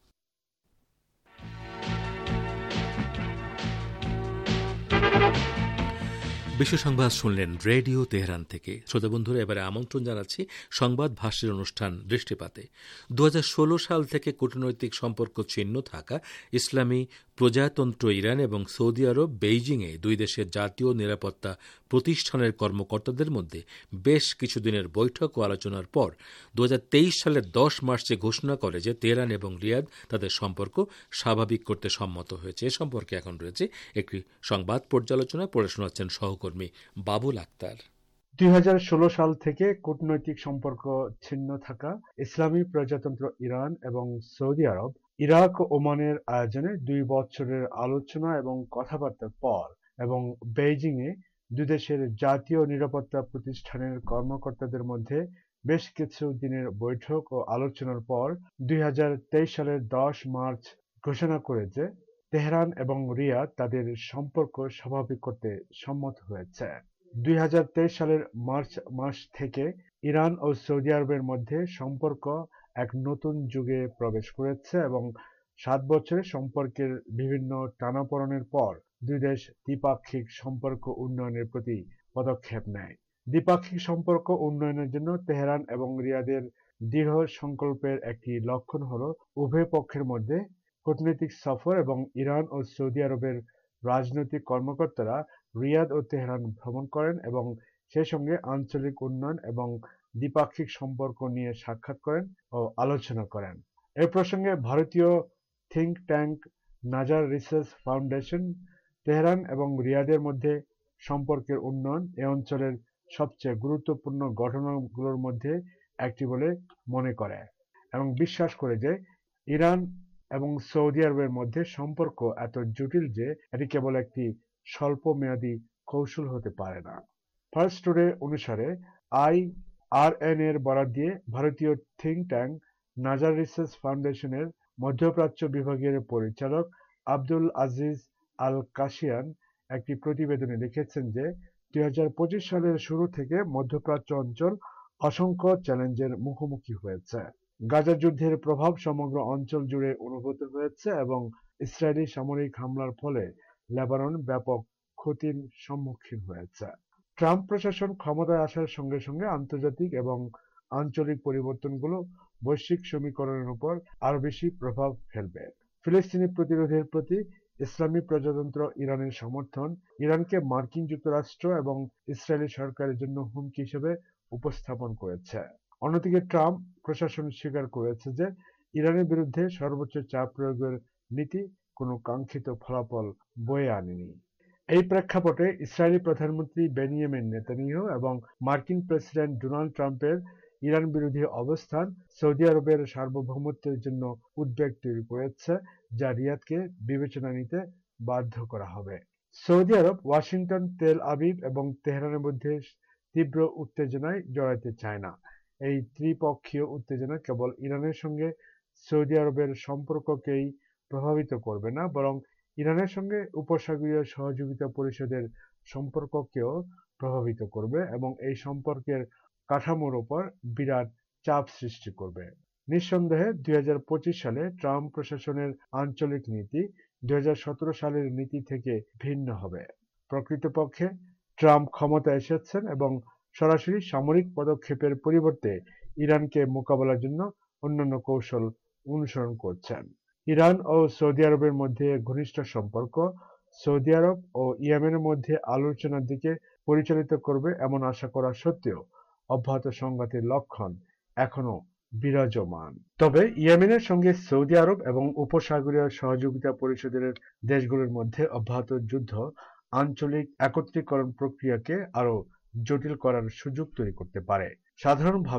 বিশ্ব সংবাদ শুনলেন রেডিও তেহরান থেকে। শ্রোতা বন্ধুরা, এবারে আমন্ত্রণ জানাচ্ছি সংবাদ ভাষ্যের অনুষ্ঠান দৃষ্টিপাতে। দু হাজার ষোলো সাল থেকে কূটনৈতিক সম্পর্ক ছিন্ন থাকা ইসলামী প্রজাতন্ত্র ইরান এবং সৌদি আরব বেইজিংয়ে দুই দেশের জাতীয় নিরাপত্তা প্রতিষ্ঠানের কর্মকর্তাদের মধ্যে বেশ কিছুদিনের বৈঠক ও আলোচনার পর দু হাজার তেইশ সালের দশ মার্চে ঘোষণা করে যে তেহরান এবং রিয়াদ তাদের সম্পর্ক স্বাভাবিক করতে সম্মত হয়েছে। এ সম্পর্কে এখন রয়েছে একটি সংবাদ পর্যালোচনা, পড়ে শোনাচ্ছেন সহকর্মী বাবুল আক্তার। দুই হাজার ষোলো সাল থেকে কূটনৈতিক সম্পর্ক ছিন্ন থাকা ইসলামী প্রজাতন্ত্র ইরান এবং সৌদি আরব ইরাক ও ওমানের আয়োজনে দুই বছরের আলোচনা এবং কথাবার্তার পর এবং বেইজিংয়ে দুই দেশের জাতীয় নিরাপত্তা প্রতিষ্ঠানের কর্মকর্তাদের মধ্যে বেশ কিছু দিনের বৈঠক ও আলোচনার পর দুই হাজার তেইশ সালের দশ মার্চ ঘোষণা করে যে তেহরান এবং রিয়াদ তাদের সম্পর্ক স্বাভাবিক করতে সম্মত হয়েছে। দুই হাজার তেইশ সালের মার্চ মাস থেকে ইরান ও সৌদি আরবের মধ্যে সম্পর্ক এক নতুন যুগে প্রবেশ করেছে এবং সাত বছরের সম্পর্কের বিভিন্ন টানাপোড়েনের পর দুই দেশ দ্বিপাক্ষিক সম্পর্ক উন্নয়নের প্রতি পদক্ষেপ নেয়। দ্বিপাক্ষিক সম্পর্ক উন্নয়নের জন্য তেহরান এবং রিয়াদের দৃঢ় সংকল্পের একটি লক্ষণ হল উভয় পক্ষের মধ্যে কূটনৈতিক সফর এবং ইরান ও সৌদি আরবের রাজনৈতিক কর্মকর্তারা রিয়াদ ও তেহরান ভ্রমণ করেন এবং সেই সঙ্গে আঞ্চলিক উন্নয়ন এবং দ্বিপাক্ষিক সম্পর্ক নিয়ে সাক্ষাৎ করেন ও আলোচনা করেন। এ প্রসঙ্গে ভারতীয় থিঙ্ক ট্যাঙ্ক নাজার রিসার্চ ফাউন্ডেশন তেহরান এবং রিয়াদের মধ্যে সম্পর্কের উন্নয়ন এ অঞ্চলের সবচেয়ে গুরুত্বপূর্ণ ঘটনাগুলোর মধ্যে একটি বলে মনে করে এবং বিশ্বাস করে যে ইরান এবং সৌদি আরবের মধ্যে সম্পর্ক এত জটিল যে এটি কেবল একটি স্বল্প মেয়াদী কৌশল হতে পারে না। ফার্স্ট টুডে অনুসারে আই আর এন এর বরাত দিয়ে ভারতীয় থিঙ্ক ট্যাঙ্ক নাজার রিসার্চ ফাউন্ডেশনের মধ্যপ্রাচ্য বিভাগের পরিচালক আব্দুল আজিজ আল কাশিয়ান একটি প্রতিবেদনে লিখেছেন যে দুই হাজার পঁচিশ সালের শুরু থেকে মধ্যপ্রাচ্য অঞ্চল অসংখ্য চ্যালেঞ্জের মুখোমুখি হয়েছে। গাজা যুদ্ধের প্রভাব সমগ্র অঞ্চল জুড়ে অনুভূত হয়েছে এবং ইসরায়েলি সামরিক হামলার ফলে লেবানন ব্যাপক ক্ষতির সম্মুখীন হয়েছে। ট্রাম্প প্রশাসন ক্ষমতায় আসার সঙ্গে সঙ্গে আন্তর্জাতিক এবং আঞ্চলিক পরিবর্তনগুলো বৈশ্বিক সমীকরণের উপর আরো বেশি প্রভাব ফেলবে। ফিলিস্তিনি প্রতিরোধের প্রতি ইসলামী প্রজাতন্ত্র ইরানের সমর্থন ইরানকে মার্কিন যুক্তরাষ্ট্র এবং ইসরায়েলি সরকারের জন্য হুমকি হিসেবে উপস্থাপন করেছে। অন্যদিকে ট্রাম্প প্রশাসন স্বীকার করেছে যে ইরানের বিরুদ্ধে সর্বোচ্চ চাপ প্রয়োগের নীতি কোনো কাঙ্ক্ষিত ফলাফল বয়ে আনেনি। এই প্রেক্ষাপটে ইসরায়েলি প্রধানমন্ত্রী বেনিয়ামিন নেতানিয়াহু এবং মার্কিন প্রেসিডেন্ট ডোনাল্ড ট্রাম্পের ইরান বিরোধী অবস্থান সৌদি আরবের সার্বভৌমত্বের জন্য উদ্বেগ তৈরি করেছে, যা রিয়াদকে বিবেচনা নিতে বাধ্য করা হবে। সৌদি আরব ওয়াশিংটন, তেল আবিব এবং তেহরানের মধ্যে তীব্র উত্তেজনায় জড়াতে চায় না। এই ত্রিপক্ষীয় উত্তেজনা কেবল ইরানের সঙ্গে সৌদি আরবের সম্পর্ককেই প্রভাবিত করবে না, বরং ইরানের সঙ্গে উপসাগরীয় সহযোগিতা পরিষদের সম্পর্ককেও প্রভাবিত করবে এবং এই সম্পর্কের কাঠামোর উপর বিরাট চাপ সৃষ্টি করবে। নিঃসন্দেহে দুই হাজার পঁচিশ সালে ট্রাম্প প্রশাসনের আঞ্চলিক নীতি দুই হাজার সতেরো সালের নীতি থেকে ভিন্ন হবে। প্রকৃতপক্ষে ট্রাম্প ক্ষমতায় এসেছেন এবং সরাসরি সামরিক পদক্ষেপের পরিবর্তে ইরানকে মোকাবেলার জন্য অন্যান্য কৌশল অনুসরণ করছেন। ইরান ও সৌদি আরবের মধ্যে ঘনিষ্ঠ সম্পর্ক সৌদি আরব ও ইয়েমেনের মধ্যে আলোচনার দিকে পরিচালিত করবে এমন আশা করা সত্ত্বেও অব্যাহত সংঘাতের লক্ষণ এখনো বিরাজমান। তবে ইয়েমেনের সঙ্গে সৌদি আরব এবং উপসাগরীয় সহযোগিতা পরিষদের দেশগুলোর মধ্যে অব্যাহত যুদ্ধ আঞ্চলিক একত্রীকরণ প্রক্রিয়াকে আরো জটিল করার সুযোগ তৈরি করতে পারে। সাধারণভাবে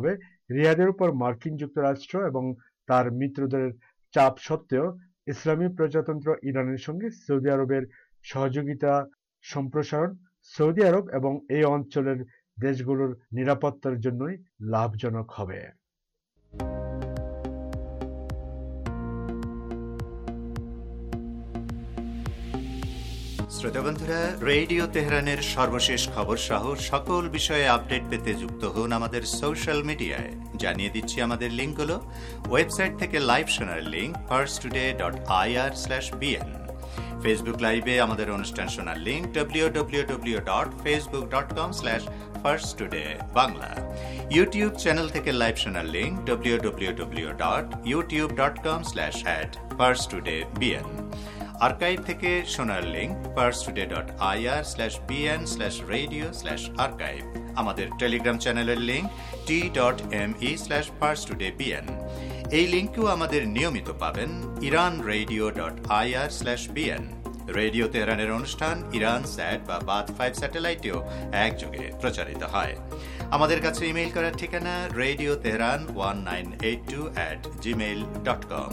রিয়াদের উপর মার্কিন যুক্তরাষ্ট্র এবং তার মিত্রদের চাপ সত্ত্বেও ইসলামী প্রজাতন্ত্র ইরানের সঙ্গে সৌদি আরবের সহযোগিতা সম্প্রসারণ সৌদি আরব এবং এই অঞ্চলের দেশগুলোর নিরাপত্তার জন্যই লাভজনক হবে। শ্রোতা বন্ধুরা, রেডিও তেহরানের সর্বশেষ খবর সহ সকল বিষয়ে আপডেট পেতে যুক্ত হন আমাদের সোশ্যাল মিডিয়ায়। জানিয়ে দিচ্ছি আমাদের লিঙ্কগুলো। ওয়েবসাইট থেকে লাইভ শোনার link Pars Today dot I R slash BN. Facebook লাইভে আমাদের অনুষ্ঠান শোনার link W W W dot Facebook dot com slash Pars Today Bangla. YouTube channel থেকে লাইভ শোনার link W W W dot YouTube dot com slash at Pars Today BN. Archive থেকে শোনার link Pars Today dot I R slash BN slash radio slash archive. আমাদের Telegram চ্যানেলের link T dot M E slash Pars Today BN. এই লিঙ্কেও আমাদের নিয়মিত পাবেন Iran radio dot I R slash BN. Radio তেহরানের অনুষ্ঠান ইরান স্যাট বা বাদ ফাইভ স্যাটেলাইটেও একযোগে প্রচারিত হয়। আমাদের কাছে ইমেইল করার ঠিকানা radio Tehran one nine eight two at Gmail dot com.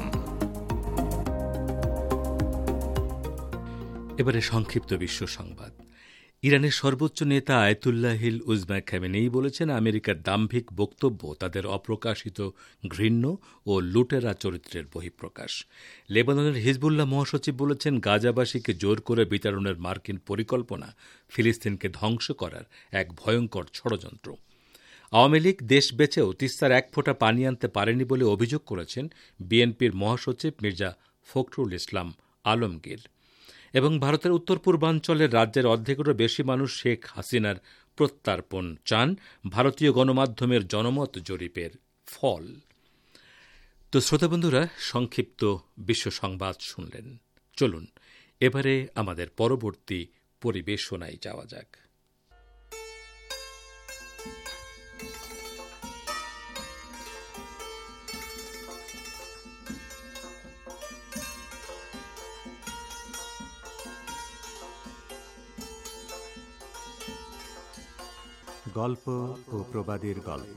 এবারে সংক্ষিপ্ত বিশ্ব সংবাদ। ইরানের সর্বোচ্চ নেতা আয়াতুল্লাহিল উজমা খামেনেই বলেছেন, আমেরিকার দাম্ভিক বক্তব্য তাদের অপ্রকাশিত ঘৃণ্য ও লুটেরা চরিত্রের বহিঃপ্রকাশ। লেবাননের হিজবুল্লাহ মহাসচিব বলেছেন, গাজাবাসীকে জোর করে বিতাড়নের মার্কিন পরিকল্পনা ফিলিস্তিনকে ধ্বংস করার এক ভয়ঙ্কর ষড়যন্ত্র। আওয়ামী লীগ দেশ বেচেও তিস্তার এক ফোঁটা পানি আনতে পারেনি বলে অভিযোগ করেছেন বিএনপির মহাসচিব মির্জা ফখরুল ইসলাম আলমগীর। এবং ভারতের উত্তর পূর্বাঞ্চলের রাজ্যের অর্ধেকেরও বেশি মানুষ শেখ হাসিনার প্রত্যার্পণ চান, ভারতীয় গণমাধ্যমের জনমত জরিপের ফল। তো শ্রোতাবন্ধুরা, সংক্ষিপ্ত বিশ্ব সংবাদ শুনলেন। চলুন এবারে আমাদের পরবর্তী পরিবেশনায় যাওয়া যাক। গল্প ও প্রবাদের গল্প।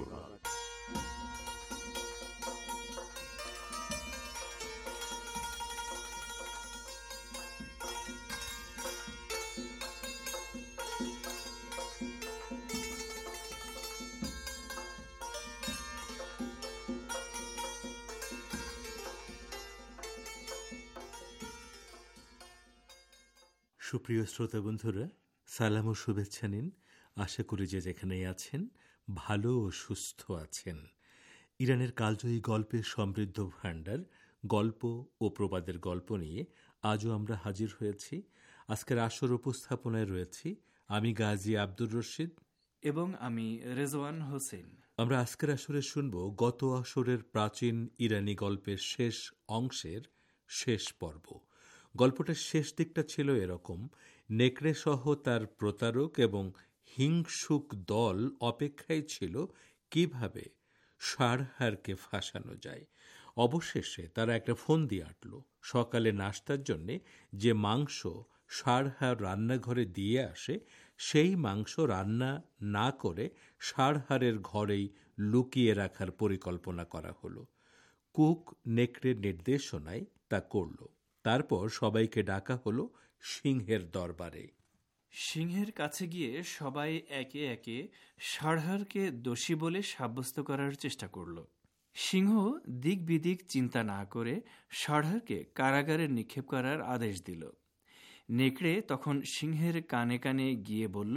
সুপ্রিয় শ্রোতা বন্ধুরা, সালাম ও শুভেচ্ছা নিন। আশা করি যে যেখানেই আছেন ভালো ও সুস্থ আছেন। ইরানের কালজয়ী গল্পের সমৃদ্ধ ভাণ্ডার, গল্প ও প্রবাদের গল্প নিয়ে আজও আমরা হাজির হয়েছি। আজকের আসর উপস্থাপনায় রয়েছি আমি গাজী আব্দুর রশিদ এবং আমি রেজওয়ান হোসেন। আমরা আজকের আসরে শুনব গত আসরের প্রাচীন ইরানি গল্পের শেষ অংশের শেষ পর্ব। গল্পটার শেষ দিকটা ছিল এরকম: নেকড়ে সহ তার প্রতারক এবং হিংসুক দল অপেক্ষায় ছিল কিভাবে সারহারকে ফাঁসানো যায়। অবশেষে তারা একটা ফোন দিয়ে আটল। সকালে নাস্তার জন্যে যে মাংস সারহার রান্নাঘরে দিয়ে আসে, সেই মাংস রান্না না করে সারহারের ঘরেই লুকিয়ে রাখার পরিকল্পনা করা হলো। কুক নেকড়ের নির্দেশনায় তা করল। তারপর সবাইকে ডাকা হলো সিংহের দরবারে। সিংহের কাছে গিয়ে সবাই একে একে সারহারকে দোষী বলে সাব্যস্ত করার চেষ্টা করল। সিংহ দিক বিদিক চিন্তা না করে সারহারকে কারাগারে নিক্ষেপ করার আদেশ দিল। নেকড়ে তখন সিংহের কানে কানে গিয়ে বলল,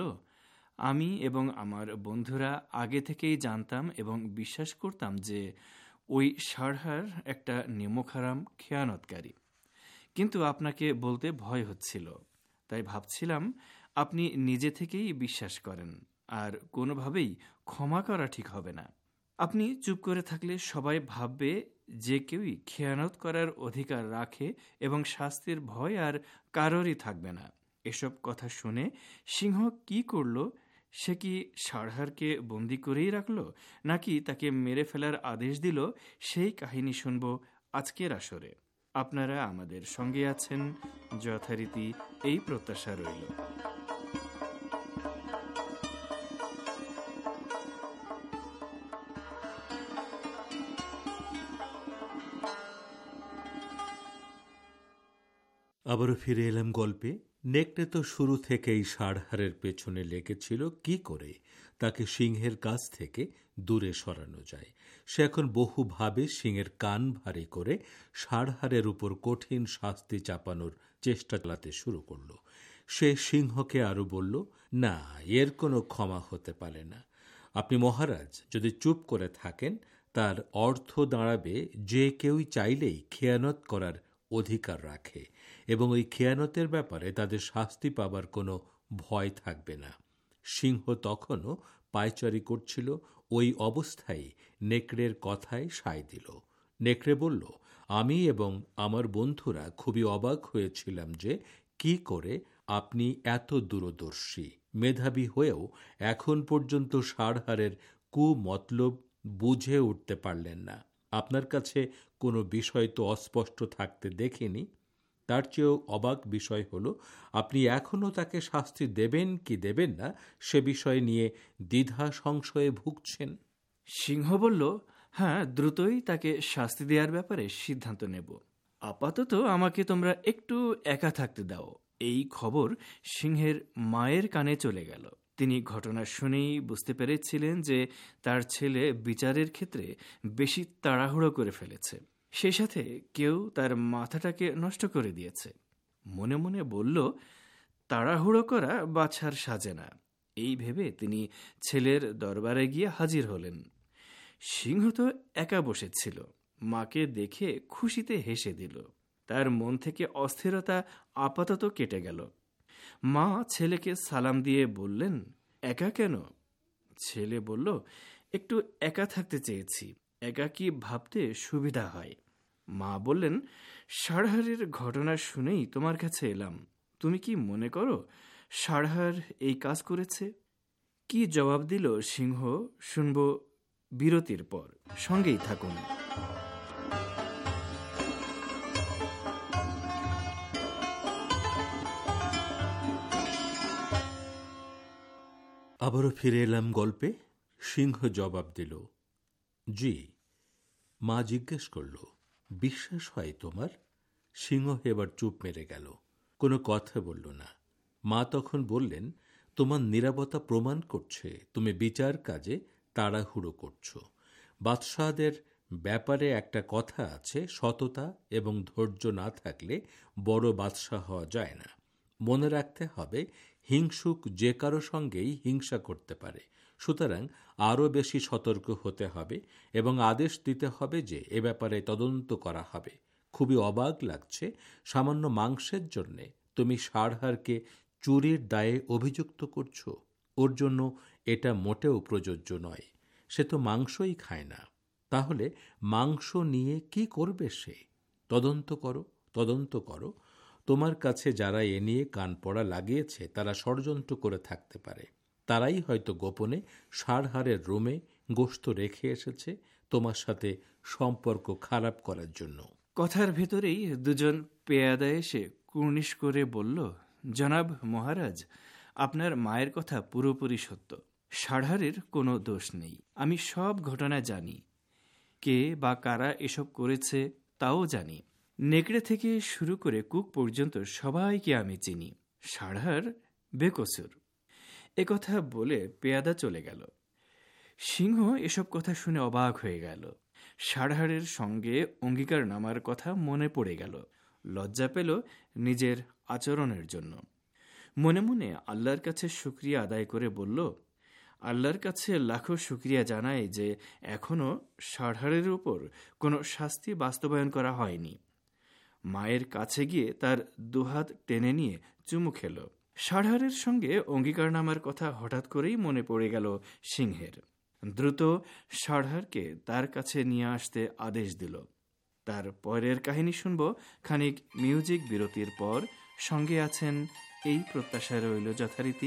আমি এবং আমার বন্ধুরা আগে থেকেই জানতাম এবং বিশ্বাস করতাম যে ওই সারহার একটা নিমকহারাম খেয়ানতকারী, কিন্তু আপনাকে বলতে ভয় হচ্ছিল। তাই ভাবছিলাম আপনি নিজে থেকেই বিশ্বাস করেন, আর কোনোভাবেই ক্ষমা করা ঠিক হবে না। আপনি চুপ করে থাকলে সবাই ভাববে যে কেউই খেয়ানত করার অধিকার রাখে এবং শাস্তির ভয় আর কারোরই থাকবে না। এসব কথা শুনে সিংহ কি করল? সে কি সারহারকে বন্দি করেই রাখল, নাকি তাকে মেরে ফেলার আদেশ দিল? সেই কাহিনী শুনব আজকের আসরে। আপনারা আমাদের সঙ্গে আছেন যথারীতি, এই প্রত্যাশা রইল। আবারও ফিরে এলাম গল্পে। নেকড়ে তো শুরু থেকেই ষাঁড়হারের পেছনে লেগেছিল কি করে তাকে সিংহের কাছ থেকে দূরে সরানো যায়। সে এখন বহুভাবে সিংহের কান ভারী করে ষাঁড়হারের উপর কঠিন শাস্তি চাপানোর চেষ্টা চালাতে শুরু করল। সে সিংহকে আরো বলল, না, এর কোনো ক্ষমা হতে পারে না। আপনি মহারাজ যদি চুপ করে থাকেন তার অর্থ দাঁড়াবে যে কেউই চাইলেই খেয়ানত করার অধিকার রাখে এবং ওই খেয়ানতের ব্যাপারে তাদের শাস্তি পাবার কোনো ভয় থাকবে না। সিংহ তখনও পায়চারি করছিল। ওই অবস্থায় নেকড়ের কথায় সায় দিল। নেকড়ে বলল, আমি এবং আমার বন্ধুরা খুবই অবাক হয়েছিলাম যে কি করে আপনি এত দূরদর্শী, মেধাবী হয়েও এখন পর্যন্ত ষাঁড়হারের কুমতলব বুঝে উঠতে পারলেন না। আপনার কাছে কোনো বিষয় তো অস্পষ্ট থাকতে দেখিনি। তার চেয়েও অবাক বিষয় হলো আপনি এখনও তাকে শাস্তি দেবেন কি দেবেন না সে বিষয় নিয়ে দ্বিধা সংশয়ে ভুগছেন। সিংহ বলল, হ্যাঁ, দ্রুতই তাকে শাস্তি দেওয়ার ব্যাপারে সিদ্ধান্ত নেব। আপাতত আমাকে তোমরা একটু একা থাকতে দাও। এই খবর সিংহের মায়ের কানে চলে গেল। তিনি ঘটনা শুনেই বুঝতে পেরেছিলেন যে তার ছেলে বিচারের ক্ষেত্রে বেশি তাড়াহুড়ো করে ফেলেছে। সেই সাথে কেউ তার মাথাটাকে নষ্ট করে দিয়েছে। মনে মনে বলল, তাড়াহুড়ো করা বাছার সাজে না। এই ভেবে তিনি ছেলের দরবারে গিয়ে হাজির হলেন। সিংহ তো একা বসেছিল। মাকে দেখে খুশিতে হেসে দিল। তার মন থেকে অস্থিরতা আপাতত কেটে গেল। মা ছেলেকে সালাম দিয়ে বললেন, একা কেন? ছেলে বলল, একটু একা থাকতে চেয়েছি, একাকী ভাবতে সুবিধা হয়। মা বললেন, ষাঁড়হারের ঘটনা শুনেই তোমার কাছে এলাম। তুমি কি মনে করো ষাঁড়হার এই কাজ করেছে? কি জবাব দিল সিংহ শুনব বিরতির পর। সঙ্গেই থাকুন। আবারও ফিরে এলাম গল্পে। সিংহ জবাব দিল, জি। মা জিজ্ঞেস করল, বিশ্বাস হয় তোমার? সিংহ এবার চুপ মেরে গেল, কোনো কথা বলল না। মা তখন বললেন, তোমার নীরবতা প্রমাণ করছে তুমি বিচার কাজে তাড়াহুড়ো করছো। বাদশাহদের ব্যাপারে একটা কথা আছে, সততা এবং ধৈর্য না থাকলে বড় বাদশাহ হওয়া যায় না। মনে রাখতে হবে হিংসুক যে কারো সঙ্গেই হিংসা করতে পারে। সুতরাং আরও বেশি সতর্ক হতে হবে এবং আদেশ দিতে হবে যে এ ব্যাপারে তদন্ত করা হবে। খুবই অবাক লাগছে, সামান্য মাংসের জন্যে তুমি ষাঁড়হারকে চুরির দায়ে অভিযুক্ত করছো। ওর জন্য এটা মোটেও প্রযোজ্য নয়। সে তো মাংসই খায় না। তাহলে মাংস নিয়ে কি করবে সে? তদন্ত করো, তদন্ত করো। তোমার কাছে যারা এ নিয়ে কান পড়া লাগিয়েছে তারা ষড়যন্ত্র করে থাকতে পারে। তারাই হয়তো গোপনে ষাঁড়হারের রুমে গোশত রেখে এসেছে তোমার সাথে সম্পর্ক খারাপ করার জন্য। কথার ভেতরেই দুজন পেয়াদা এসে কুর্নিশ করে বলল, জনাব মহারাজ, আপনার মায়ের কথা পুরোপুরি সত্য। ষাঁড়হারের কোনো দোষ নেই। আমি সব ঘটনা জানি। কে বা কারা এসব করেছে তাও জানি। নেকড়ে থেকে শুরু করে কুক পর্যন্ত সবাইকে আমি চিনি। ষাঁড়হার বেকসুর। একথা বলে পেয়াদা চলে গেল। সিংহ এসব কথা শুনে অবাক হয়ে গেল। ষাঁড়হারের সঙ্গে অঙ্গীকার নামার কথা মনে পড়ে গেল। লজ্জা পেল নিজের আচরণের জন্য। মনে মনে আল্লাহর কাছে শুকরিয়া আদায় করে বলল, আল্লাহর কাছে লাখো শুকরিয়া জানাই যে এখনো ষাঁড়হারের উপর কোনো শাস্তি বাস্তবায়ন করা হয়নি। মায়ের কাছে গিয়ে তার দুহাত টেনে নিয়ে চুমু খেল। ষাঁড়হারের সঙ্গে অঙ্গীকারনামার কথা হঠাৎ করেই মনে পড়ে গেল সিংহের। দ্রুত ষাঁড়হারকে তার কাছে নিয়ে আসতে আদেশ দিল। তার পরের কাহিনী শুনব খানিক মিউজিক বিরতির পর। সঙ্গে আছেন এই প্রত্যাশা রইল যথারীতি।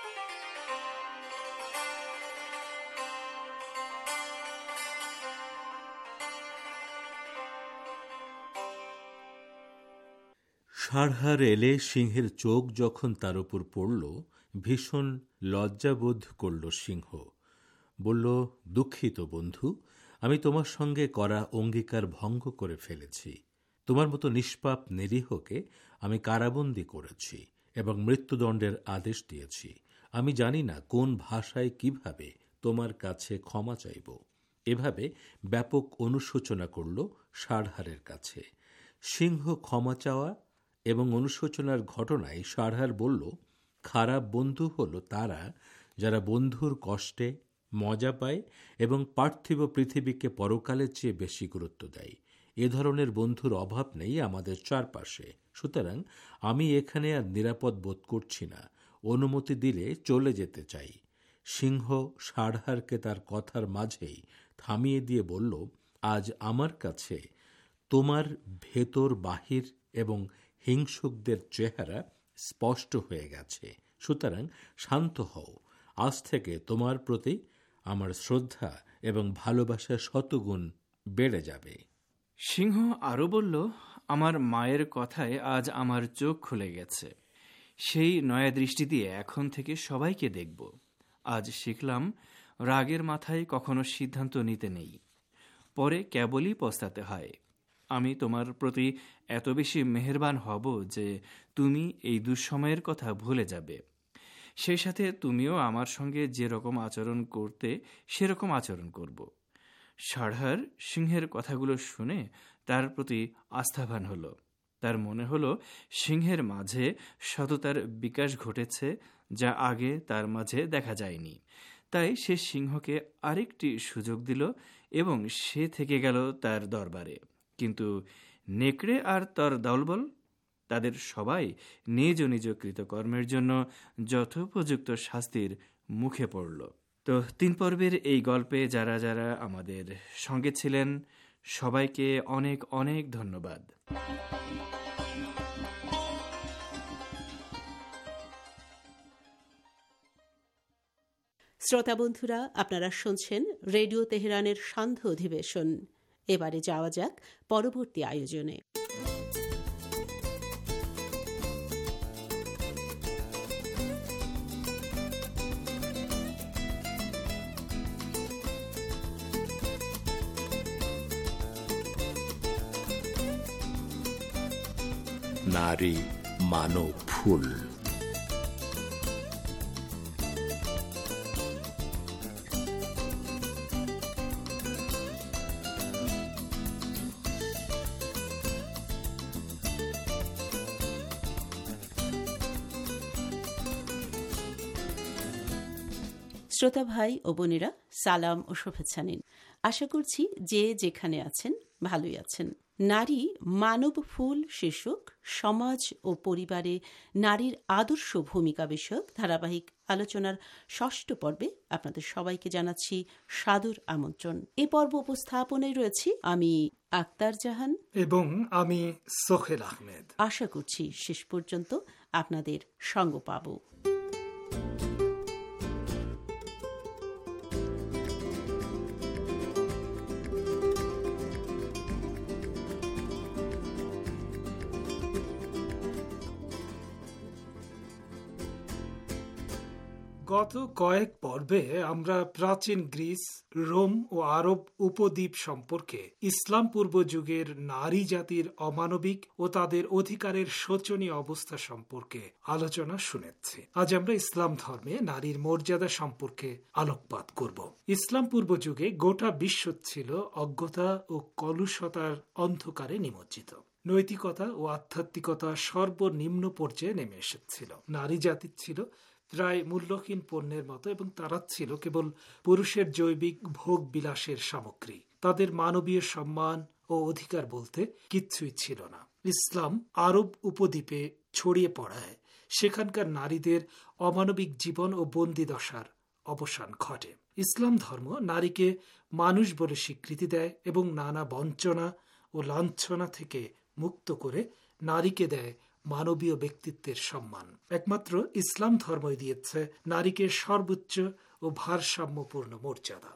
ষাঁড়হার এলে সিংহের চোখ যখন তার উপর পড়ল, ভীষণ লজ্জাবোধ করল সিংহ। বলল, দুঃখিত বন্ধু, আমি তোমার সঙ্গে করা অঙ্গীকার ভঙ্গ করে ফেলেছি। তোমার মতো নিষ্পাপ নিরীহকে আমি কারাবন্দী করেছি এবং মৃত্যুদণ্ডের আদেশ দিয়েছি। আমি জানি না কোন ভাষায় কিভাবে তোমার কাছে ক্ষমা চাইব। এভাবে ব্যাপক অনুশোচনা করল সারহারের কাছে। সিংহ ক্ষমা চাওয়া এবং অনুশোচনার ঘটনায় সারহার বলল, খারাপ বন্ধু হল তারা যারা বন্ধুর কষ্টে মজা পায় এবং পার্থিব পৃথিবীকে পরকালের চেয়ে বেশি গুরুত্ব দেয়। এ ধরনের বন্ধুর অভাব নেই আমাদের চারপাশে। সুতরাং আমি এখানে আর নিরাপদ বোধ করছি না। অনুমতি দিলে চলে যেতে চাই। সিংহ সারহারকে তার কথার মাঝেই থামিয়ে দিয়ে বলল, আজ আমার কাছে তোমার ভেতর বাহির এবং হিংসুকদের চেহারা স্পষ্ট হয়ে গেছে। সুতরাং শান্ত হও। আজ থেকে তোমার প্রতি আমার শ্রদ্ধা এবং ভালোবাসা শতগুণ বেড়ে যাবে। সিংহ আরও বলল, আমার মায়ের কথায় আজ আমার চোখ খুলে গেছে। সেই নয়া দৃষ্টি দিয়ে এখন থেকে সবাইকে দেখব। আজ শিখলাম রাগের মাথায় কখনো সিদ্ধান্ত নিতে নেই, পরে কেবলই পস্তাতে হয়। আমি তোমার প্রতি এত বেশি মেহেরবান হব যে তুমি এই দুঃসময়ের কথা ভুলে যাবে। সেই সাথে তুমিও আমার সঙ্গে যেরকম আচরণ করতে সেরকম আচরণ করব। সারহার সিংহের কথাগুলো শুনে তার প্রতি আস্থাবান হলো। তার মনে হলো সিংহের মাঝে সততার বিকাশ ঘটেছে, যা আগে তার মাঝে দেখা যায়নি। তাই সে সিংহকে আরেকটি সুযোগ দিল এবং সে থেকে গেল তার দরবারে। কিন্তু নেকড়ে আর তার দলবল, তাদের সবাই নিজ নিজ কৃতকর্মের জন্য যথোপযুক্ত শাস্তির মুখে পড়ল। তো তিন পর্বের এই গল্পে যারা যারা আমাদের সঙ্গে ছিলেন সবাইকে অনেক অনেক ধন্যবাদ। শ্রোতা বন্ধুরা, আপনারা শুনছেন রেডিও তেহরানের সান্ধ্য অধিবেশন। এবারে যাওয়া যাক পরবর্তী আয়োজনে। নারী মানব ফুল। শ্রোতা ভাই ও বোনেরা, সালাম ও শুভেচ্ছা নিন। আশা করছি যে যেখানে আছেন ভালোই আছেন। নারী মানব ফুল শীর্ষক সমাজ ও পরিবারে নারীর আদর্শ ভূমিকা বিষয়ক ধারাবাহিক আলোচনার ষষ্ঠ পর্বে আপনাদের সবাইকে জানাচ্ছি সাদর আমন্ত্রণ। এ পর্ব উপস্থাপনায় রয়েছি আমি আক্তার জাহান এবং আমি সোহেল আহমেদ। আশা করছি শেষ পর্যন্ত আপনাদের সঙ্গ পাব। গত কয়েক পর্বে আমরা প্রাচীন গ্রিস, রোম ও আরব উপদ্বীপ সম্পর্কে ইসলাম পূর্ব যুগের নারী জাতির অমানবিক ও তাদের অধিকারের শোচনীয় অবস্থা সম্পর্কে আলোচনা শুনেছি। আজ আমরা ইসলাম ধর্মে নারীর মর্যাদা সম্পর্কে আলোকপাত করব। ইসলাম পূর্ব যুগে গোটা বিশ্ব ছিল অজ্ঞতা ও কলুষতার অন্ধকারে নিমজ্জিত। নৈতিকতা ও আধ্যাত্মিকতা সর্বনিম্ন পর্যায়ে নেমে এসেছিল। নারী জাতি ছিল প্রায় মূল্যহীন পণ্যের মতো এবং তারা ছিল কেবল পুরুষের জৈবিক ভোগ বিলাসের সামগ্রী। তাদের মানবীয় সম্মান ও অধিকার বলতে কিচ্ছুই ছিল না। ইসলাম আরব উপদ্বীপে ছড়িয়ে পড়ায় সেখানকার নারীদের অমানবিক জীবন ও বন্দি দশার অবসান ঘটে। ইসলাম ধর্ম নারীকে মানুষ বলে স্বীকৃতি দেয় এবং নানা বঞ্চনা ও লাঞ্ছনা থেকে মুক্ত করে নারীকে দেয় মানবীয় ব্যক্তিত্বের সম্মান। একমাত্র ইসলাম ধর্মই দিয়েছে নারীকে সর্বোচ্চ ও ভারসাম্যপূর্ণ মর্যাদা।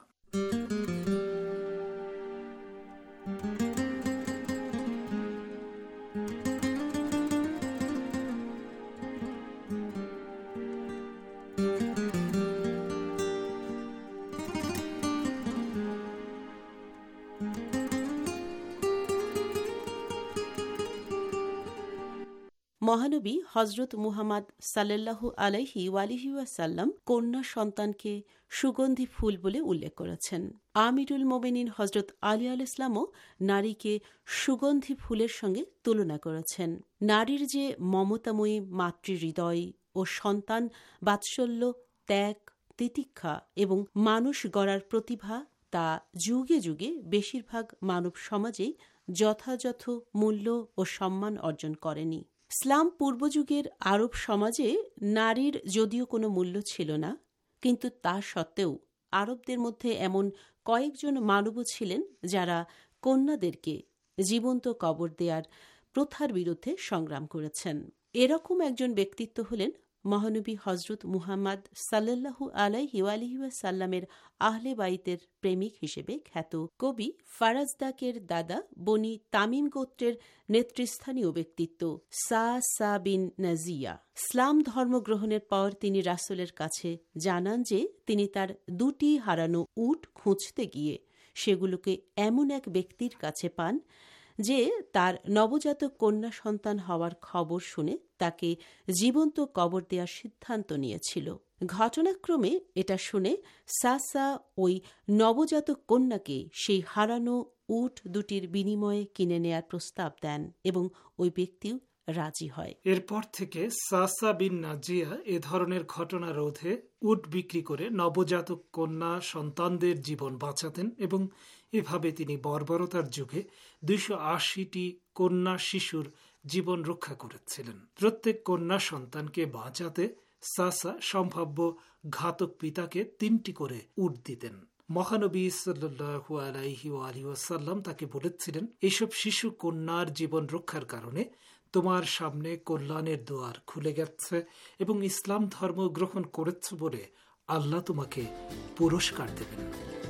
মহানবী হজরত মুহাম্মদ সাল্লাল্লাহু আলাইহি ওয়ালিহি ওয়াসাল্লাম কন্যা সন্তানকে সুগন্ধি ফুল বলে উল্লেখ করেছেন। আমিরুল মোমিনিন হজরত আলী আল ইসলামও নারীকে সুগন্ধি ফুলের সঙ্গে তুলনা করেছেন। নারীর যে মমতাময়ী মাতৃহৃদয় ও সন্তান বাৎসল্য, ত্যাগ, তিতিক্ষা এবং মানুষ গড়ার প্রতিভা, তা যুগে যুগে বেশিরভাগ মানব সমাজেই যথাযথ মূল্য ও সম্মান অর্জন করেনি। ইসলাম পূর্বযুগের আরব সমাজে নারীর যদিও কোনো মূল্য ছিল না, কিন্তু তা সত্ত্বেও আরবদের মধ্যে এমন কয়েকজন মানবও ছিলেন যারা কন্যাদেরকে জীবন্ত কবর দেওয়ার প্রথার বিরুদ্ধে সংগ্রাম করেছেন। এরকম একজন ব্যক্তিত্ব হলেন মহানবী হজরত মুহাম্মদ সাল্লাল্লাহু আলাইহি ওয়ালিহি ওয়াসাল্লামের আহলে বাইতের প্রেমিক হিসেবে খ্যাত কবি ফারাজদাকের দাদা বনি তামিম গোত্রের নেতৃস্থানীয় ব্যক্তিত্ব সা সা বিন নাজিয়া। ইসলাম ধর্ম গ্রহণের পর তিনি রাসূলের কাছে জানান যে তিনি তার দুটি হারানো উট খুঁজতে গিয়ে সেগুলোকে এমন এক ব্যক্তির কাছে পান যে তার নবজাতক কন্যা সন্তান হওয়ার খবর শুনে তাকে জীবন্ত কবর দেওয়ার সিদ্ধান্ত নিয়েছিল। ঘটনাক্রমে এটা শুনে সাসা ওই নবজাতক কন্যাকে সেই হারানো উট দুটির বিনিময়ে কিনে নেয়ার প্রস্তাব দেন এবং ওই ব্যক্তিও রাজি হয়। এরপর থেকে সাসা বিন নাজিয়া এ ধরনের ঘটনা রোধে উট বিক্রি করে নবজাতক কন্যা সন্তানদের জীবন বাঁচাতেন এবং এভাবে তিনি বর্বরতার যুগে দুইশো আশিটি কন্যা শিশুর জীবন রক্ষা করেছিলেন। প্রত্যেক কন্যা সন্তানকে বাঁচাতে সাসা সম্ভাব্য ঘাতক পিতাকে তিনটি করে উট দিতেন। মহানবী সাল্লাল্লাহু আলাইহি ওয়াসাল্লাম তাকে বলেছিলেন, এইসব শিশু কন্যার জীবন রক্ষার কারণে তোমার সামনে কল্যাণের দুয়ার খুলে গেছে এবং ইসলাম ধর্ম গ্রহণ করেছ বলে আল্লাহ তোমাকে পুরস্কার দেবেন।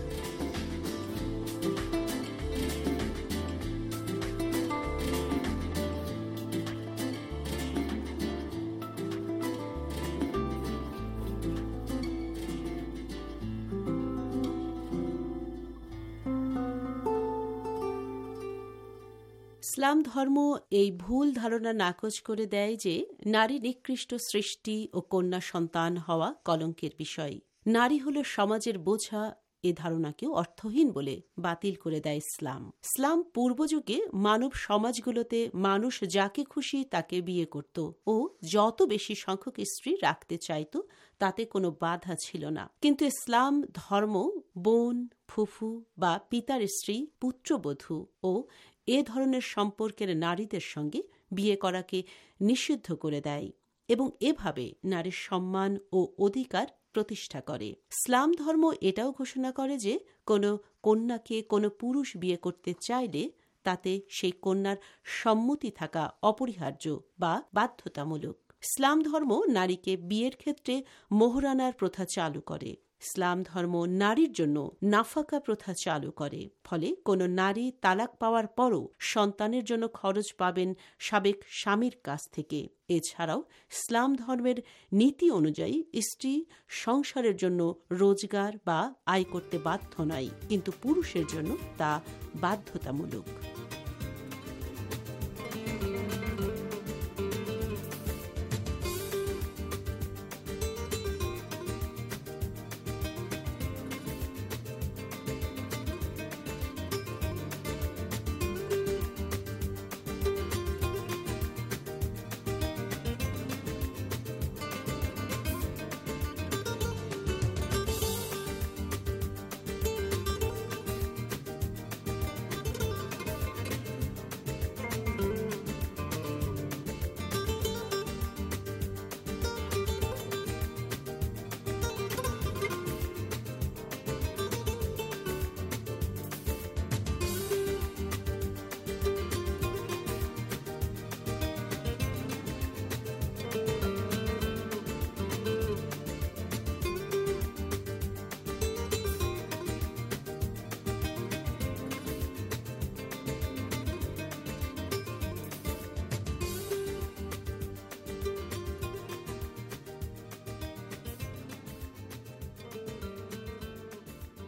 ইসলাম ধর্ম এই ভুল ধারণা নাকচ করে দেয় যে নারী নিকৃষ্ট সৃষ্টি ও কন্যা সন্তান হওয়া কলঙ্কের বিষয়। নারী হল সমাজের বোঝা, এ ধারণাকেও অর্থহীন বলে বাতিল করে দেয় ইসলাম। ইসলাম পূর্বযুগে মানব সমাজগুলোতে মানুষ যাকে খুশি তাকে বিয়ে করত ও যত বেশি সংখ্যক স্ত্রী রাখতে চাইত তাতে কোনো বাধা ছিল না। কিন্তু ইসলাম ধর্ম বোন, ফুফু বা পিতার স্ত্রী, পুত্রবধূ ও এ ধরনের সম্পর্কের নারীদের সঙ্গে বিয়ে করাকে নিষিদ্ধ করে দেয় এবং এভাবে নারীর সম্মান ও অধিকার প্রতিষ্ঠা করে। ইসলাম ধর্ম এটাও ঘোষণা করে যে কোনো কন্যাকে কোনো পুরুষ বিয়ে করতে চাইলে তাতে সেই কন্যার সম্মতি থাকা অপরিহার্য বা বাধ্যতামূলক। ইসলাম ধর্ম নারীকে বিয়ের ক্ষেত্রে মোহরানার প্রথা চালু করে। ইসলাম ধর্ম নারীর জন্য নাফাকা প্রথা চালু করে, ফলে কোনো নারী তালাক পাওয়ার পরও সন্তানের জন্য খরচ পাবেন সাবেক স্বামীর কাছ থেকে। এছাড়াও ইসলাম ধর্মের নীতি অনুযায়ী স্ত্রী সংসারের জন্য রোজগার বা আয় করতে বাধ্য নয়, কিন্তু পুরুষের জন্য তা বাধ্যতামূলক।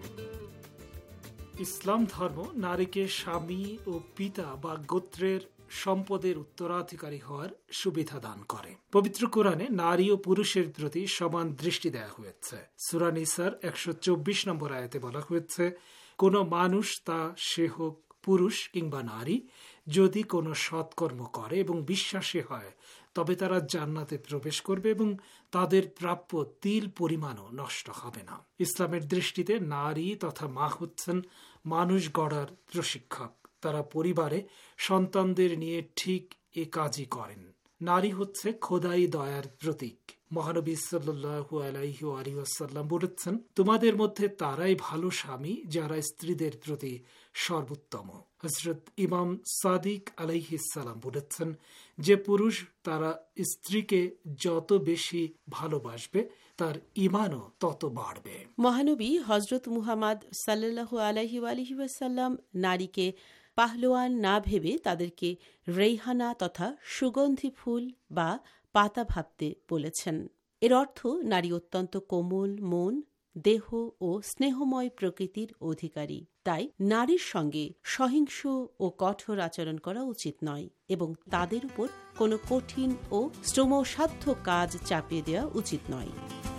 ইসলাম ধর্ম নারীকে স্বামী ও পিতা বা গোত্রের সম্পদের উত্তরাধিকারী হওয়ার সুবিধা দান করে। পবিত্র কোরআনে নারী ও পুরুষের প্রতি সমান দৃষ্টি দেওয়া হয়েছে। সূরা নিসার একশো চব্বিশ নম্বর আয়াতে বলা হয়েছে, কোনো মানুষ, তা সে হোক পুরুষ কিংবা নারী, যদি কোনো সৎকর্ম করে এবং বিশ্বাসী হয়, তবে তারা জান্নাতে প্রবেশ করবে এবং তাদের প্রাপ্য তিল পরিমাণও নষ্ট হবে না। ইসলামের দৃষ্টিতে নারী তথা মা হচ্ছেন মানুষ গড়ার প্রশিক্ষক। তারা পরিবারে সন্তানদের নিয়ে ঠিক এ কাজই করেন। নারী হচ্ছে খোদাই দয়ার প্রতীক। মহানবী সাল্লাল্লাহু আলাইহি ওয়া সাল্লাম বলেছেন, তোমাদের মধ্যে তারাই ভালো স্বামী যারা স্ত্রীদের প্রতি সর্বোত্তম। হযরত ইমাম সাদিক আলাইহিস সালাম বলেছেন, যে পুরুষ তারা স্ত্রীকে যত বেশি ভালোবাসবে তার ঈমানও তত বাড়বে। মহানবী হযরত মুহাম্মদ সাল্লাল্লাহু আলাইহি ওয়া সাল্লাম নারীকে পাহলোয়ান না ভেবে তাদেরকে রেইহানা তথা সুগন্ধি ফুল বা পাতা ভাবতে বলেছেন। এর অর্থ নারী অত্যন্ত কোমল মন, দেহ ও স্নেহময় প্রকৃতির অধিকারী। তাই নারীর সঙ্গে সহিংস ও কঠোর আচরণ করা উচিত নয় এবং তাদের উপর কোনো কঠিন ও শ্রমসাধ্য কাজ চাপিয়ে দেওয়া উচিত নয়।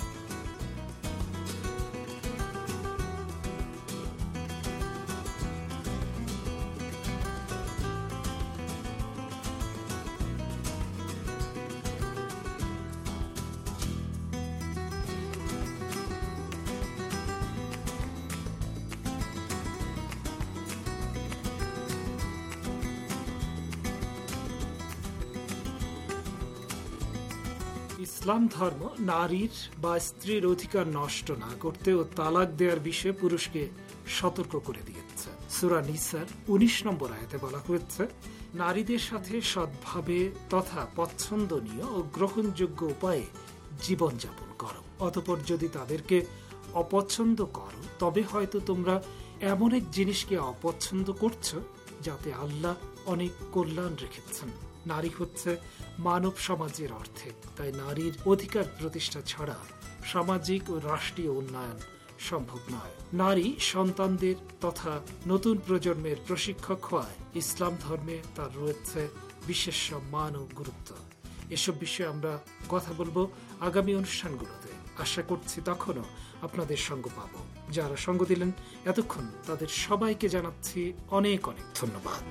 ইসলাম ধর্ম নারীর বা স্ত্রীর অধিকার নষ্ট না করতে ও তালাক দেওয়ার বিষয়ে পুরুষকে সতর্ক করে দিয়েছে। সূরা নিসার উনিশ নম্বর আয়াতে বলা হয়েছে, নারীদের সাথে সৎভাবে তথা পছন্দনীয় ও গ্রহণযোগ্য উপায়ে জীবনযাপন করো। অতঃপর যদি তাদেরকে অপছন্দ করো, তবে হয়তো তোমরা এমন এক জিনিসকে অপছন্দ করছো যাতে আল্লাহ অনেক কল্যাণ রেখেছেন। নারী হচ্ছে মানব সমাজের অর্ধেক। তাই নারীর অধিকার প্রতিষ্ঠা ছাড়া সামাজিক ও রাষ্ট্রীয় উন্নয়ন সম্ভব নয়। নারী সন্তানদের তথা নতুন প্রজন্মের প্রশিক্ষক হওয়ায় ইসলাম ধর্মে তার রয়েছে বিশেষ সম্মান ও গুরুত্ব। এসব বিষয়ে আমরা কথা বলবো আগামী অনুষ্ঠানগুলোতে। আশা করছি তখনও আপনাদের সঙ্গ পাবো। যারা সঙ্গ দিলেন এতক্ষণ, তাদের সবাইকে জানাচ্ছি অনেক অনেক ধন্যবাদ।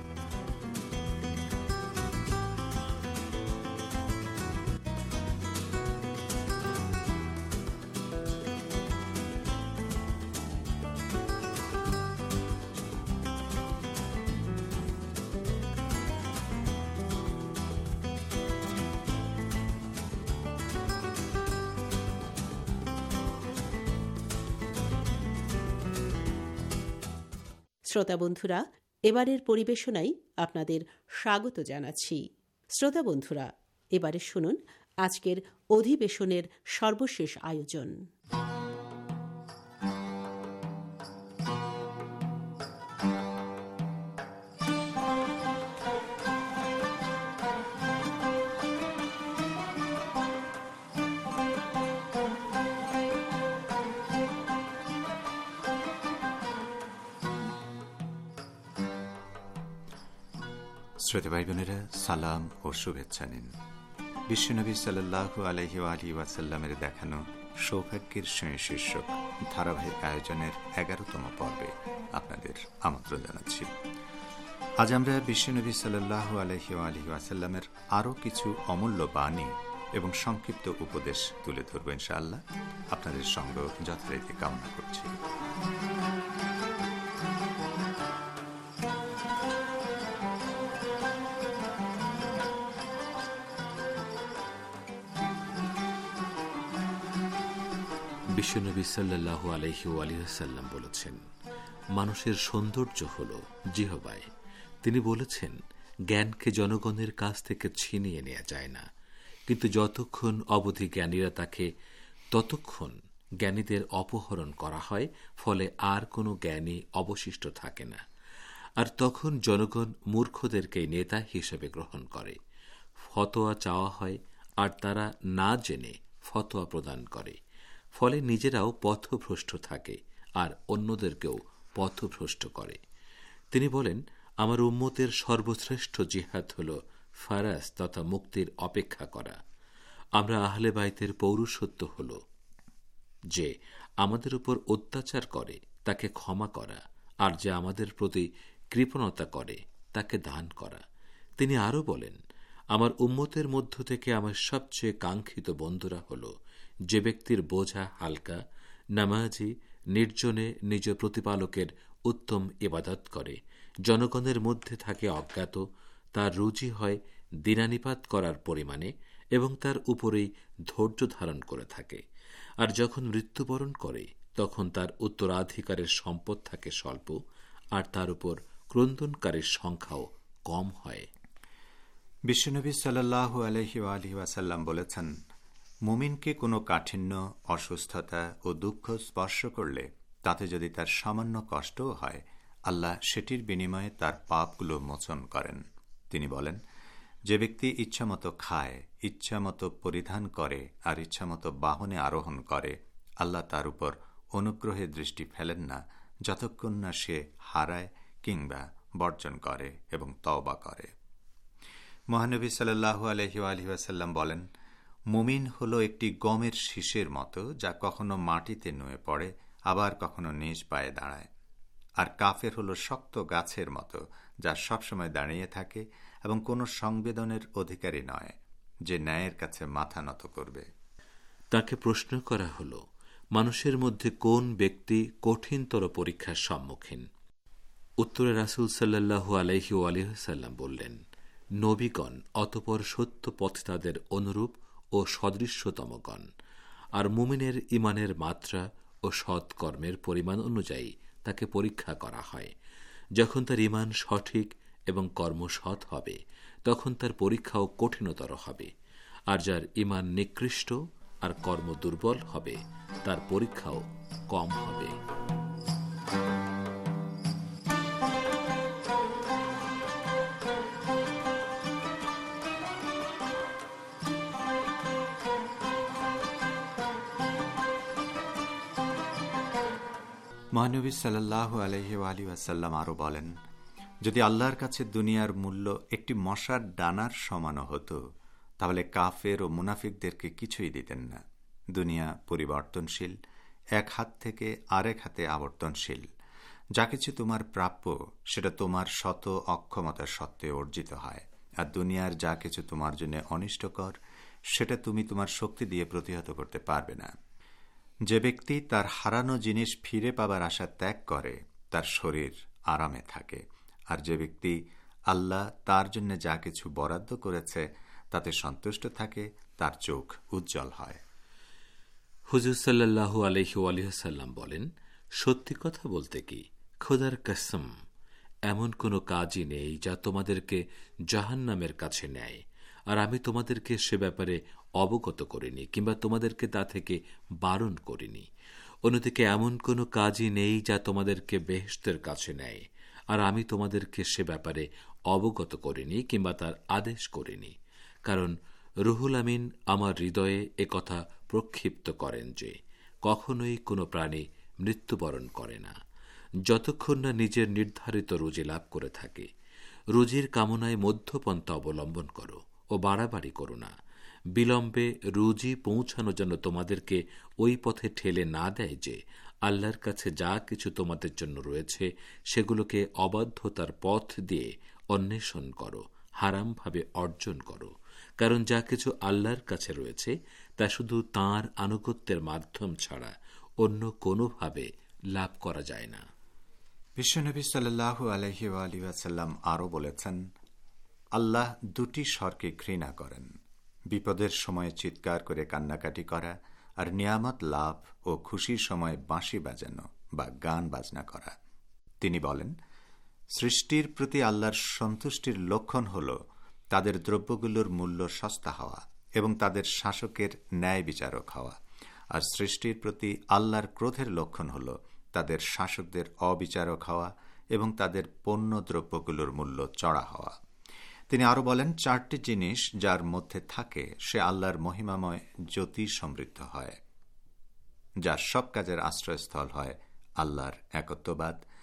শ্রোতা বন্ধুরা, এবারের পরিবেশনায় আপনাদের স্বাগত জানাচ্ছি। শ্রোতা বন্ধুরা, এবারে শুনুন আজকের অধিবেশনের সর্বশেষ আয়োজন। শ্রোতা ভাই বোনেরা, সালাম ও শুভেচ্ছা নিন। বিশ্বনবী সাল্লাল্লাহু আলাইহি ওয়াসাল্লামের দেখানো সৌভাগ্যের শীর্ষক ধারাবাহিক আয়োজনের এগারোতম পর্বে আপনাদের আমন্ত্রণ জানাচ্ছি। আজ আমরা বিশ্বনবী সাল্লাল্লাহু আলাইহি ওয়াসাল্লামের আরও কিছু অমূল্য বাণী এবং সংক্ষিপ্ত উপদেশ তুলে ধরব ইনশাআল্লাহ। আপনাদের সঙ্গ যথারীতি কামনা করছি। বিশ্বনবী সাল্লাল্লাহু আলাইহি ওয়াসাল্লাম বলেছেন, মানুষের সৌন্দর্য হল জিহবায়। তিনি বলেছেন, জ্ঞানকে জনগণের কাছ থেকে ছিনিয়ে নেওয়া যায় না, কিন্তু যতক্ষণ অবধি জ্ঞানীরা তাকে, ততক্ষণ জ্ঞানীদের অপহরণ করা হয়, ফলে আর কোনো জ্ঞানী অবশিষ্ট থাকে না। আর তখন জনগণ মূর্খদেরকেই নেতা হিসেবে গ্রহণ করে। ফতোয়া চাওয়া হয় আর তারা না জেনে ফতোয়া প্রদান করে, ফলে নিজেরাও পথভ্রষ্ট থাকে আর অন্যদেরকেও পথভ্রষ্ট করে। তিনি বলেন, আমার উম্মতের সর্বশ্রেষ্ঠ জিহাদ হল ফারাজ তথা মুক্তির অপেক্ষা করা। আমরা আহলে বাইতের পৌরুষত্ব হল যে আমাদের উপর অত্যাচার করে তাকে ক্ষমা করা, আর যে আমাদের প্রতি কৃপণতা করে তাকে দান করা। তিনি আরো বলেন, আমার উম্মতের মধ্য থেকে আমার সবচেয়ে কাঙ্ক্ষিত বন্ধুরা হল যে ব্যক্তির বোঝা হালকা, নামাজি, নির্জনে নিজ প্রতিপালকের উত্তম ইবাদত করে, জনগণের মধ্যে থাকে অজ্ঞাত, তার রুচি হয় দিনানিপাত করার পরিমাণে এবং তার উপরেই ধৈর্য ধারণ করে থাকে, আর যখন মৃত্যুবরণ করে তখন তার উত্তরাধিকারের সম্পদ থাকে স্বল্প, আর তার উপর ক্রন্দনকারীর সংখ্যাও কম হয়। বিশ্বনবী সাল্লাল্লাহু আলাইহি ওয়ালিহি ওয়াসাল্লাম বলেছেন, মুমিনকে কোনো কাঠিন্য, অসুস্থতা ও দুঃখ স্পর্শ করলে তাতে যদি তার সামান্য কষ্টও হয়, আল্লাহ সেটির বিনিময়ে তার পাপগুলো মোচন করেন। তিনি বলেন, যে ব্যক্তি ইচ্ছামতো খায়, ইচ্ছামতো পরিধান করে আর ইচ্ছামতো বাহনে আরোহণ করে, আল্লাহ তার উপর অনুগ্রহের দৃষ্টি ফেলেন না যতক্ষণ না সে হারায় কিংবা বর্জন করে এবং তওবা করে। মহানবী সাল্লাল্লাহু আলাইহি ওয়ালিহি ওয়াসাল্লাম বলেন, মুমিন হলো একটি গমের শীষের মতো, যা কখনো মাটিতে নুয়ে পড়ে আবার কখনো নিজ পায়ে দাঁড়ায়। আর কাফের হলো শক্ত গাছের মতো, যা সবসময় দাঁড়িয়ে থাকে এবং কোনো সংবেদনের অধিকারী নয়, যে ন্যায়ের কাছে মাথা নত করবে। তাকে প্রশ্ন করা হল, মানুষের মধ্যে কোন ব্যক্তি কঠিনতর পরীক্ষার সম্মুখীন? উত্তরে রাসূল সাল্লাল্লাহু আলাইহি ওয়ালিহি সাল্লাম বললেন, নবীগণ, অতঃপর সত্য পথ তাদের অনুরূপ ও সদৃশ্যতমগণ। আর মুমিনের ইমানের মাত্রা ও সৎকর্মের পরিমাণ অনুযায়ী তাকে পরীক্ষা করা হয়। যখন তার ইমান সঠিক এবং কর্ম সৎ হবে, তখন তার পরীক্ষাও কঠিনতর হবে। আর যার ইমান নিকৃষ্ট আর কর্ম দুর্বল হবে, তার পরীক্ষাও কম হবে। মহানবী সাল্লাল্লাহু আলাইহি ওয়ালিহি ওয়াসাল্লাম আরো বলেন, যদি আল্লাহর কাছে দুনিয়ার মূল্য একটি মশার ডানার সমানও হতো, তাহলে কাফের ও মুনাফিকদেরকে কিছুই দিতেন না। দুনিয়া পরিবর্তনশীল, এক হাত থেকে আরেক হাতে আবর্তনশীল। যা কিছু তোমার প্রাপ্য সেটা তোমার শত অক্ষমতার সত্ত্বে অর্জিত হয়, আর দুনিয়ার যা কিছু তোমার জন্য অনিষ্টকর সেটা তুমি তোমার শক্তি দিয়ে প্রতিহত করতে পারবে না। যে ব্যক্তি তার হারানো জিনিস ফিরে পাবার আশা ত্যাগ করে, তার শরীর আরামে থাকে, আর যে ব্যক্তি আল্লাহ তার জন্য যা কিছু বরাদ্দ করেছে তাতে সন্তুষ্ট থাকে, তার চোখ উজ্জ্বল হয়। হুজুর সাল্লাল্লাহু আলাইহি ওয়ালিহি সাল্লাম বলেন, সত্যি কথা বলতে কি, খোদার কসম, এমন কোনো কাজই নেই যা তোমাদেরকে জাহান্নামের কাছে নেয়, আর আমি তোমাদেরকে সে ব্যাপারে অবগত করিনি কিংবা তোমাদেরকে তা থেকে বারণ করিনি। অন্যদিকে এমন কোনো কাজই নেই যা তোমাদেরকে বেহেশতের কাছে নেয়, আর আমি তোমাদেরকে সে ব্যাপারে অবগত করিনি কিংবা তার আদেশ করিনি। কারণ রুহুল আমিন আমার হৃদয়ে একথা প্রক্ষিপ্ত করেন যে কখনোই কোনো প্রাণী মৃত্যুবরণ করে না যতক্ষণ না নিজের নির্ধারিত রুজি লাভ করে থাকে। রুজির কামনায় মধ্যপন্থা অবলম্বন করো ও বাড়াবাড়ি করো না। বিলম্বে রুজি পৌঁছানো যেন তোমাদেরকে ওই পথে ঠেলে না দেয় যে আল্লাহর কাছে যা কিছু তোমাদের জন্য রয়েছে সেগুলোকে অবাধ্যতার পথ দিয়ে অন্বেষণ করো, হারামভাবে অর্জন করো। কারণ যা কিছু আল্লাহর কাছে রয়েছে তা শুধু তাঁর আনুগত্যের মাধ্যম ছাড়া অন্য কোনোভাবে লাভ করা যায় না। বিশ্বনবী সাল্লাল্লাহু আলাইহি ওয়ালিহি ওয়াসাল্লাম আরো বলেছেন, আল্লাহ দুটি স্বরকে ঘৃণা করেন, বিপদের সময় চিৎকার করে কান্নাকাটি করা আর নিয়ামত লাভ ও খুশির সময় বাঁশি বাজানো বা গান বাজনা করা। তিনি বলেন, সৃষ্টির প্রতি আল্লাহর সন্তুষ্টির লক্ষণ হল তাদের দ্রব্যগুলোর মূল্য সস্তা হওয়া এবং তাদের শাসকের ন্যায় বিচারক হওয়া, আর সৃষ্টির প্রতি আল্লাহর ক্রোধের লক্ষণ হল তাদের শাসকদের অবিচারক হওয়া এবং তাদের পণ্য দ্রব্যগুলোর মূল্য চড়া হওয়া। তিনি আরো বলেন, চারটি জিনিস যার মধ্যে থাকে সে আল্লাহর মহিমাময় জ্যোতি সমৃদ্ধ হয়, যার সব কাজের আশ্রয়স্থল হয় আল্লাহর একত্ববাদ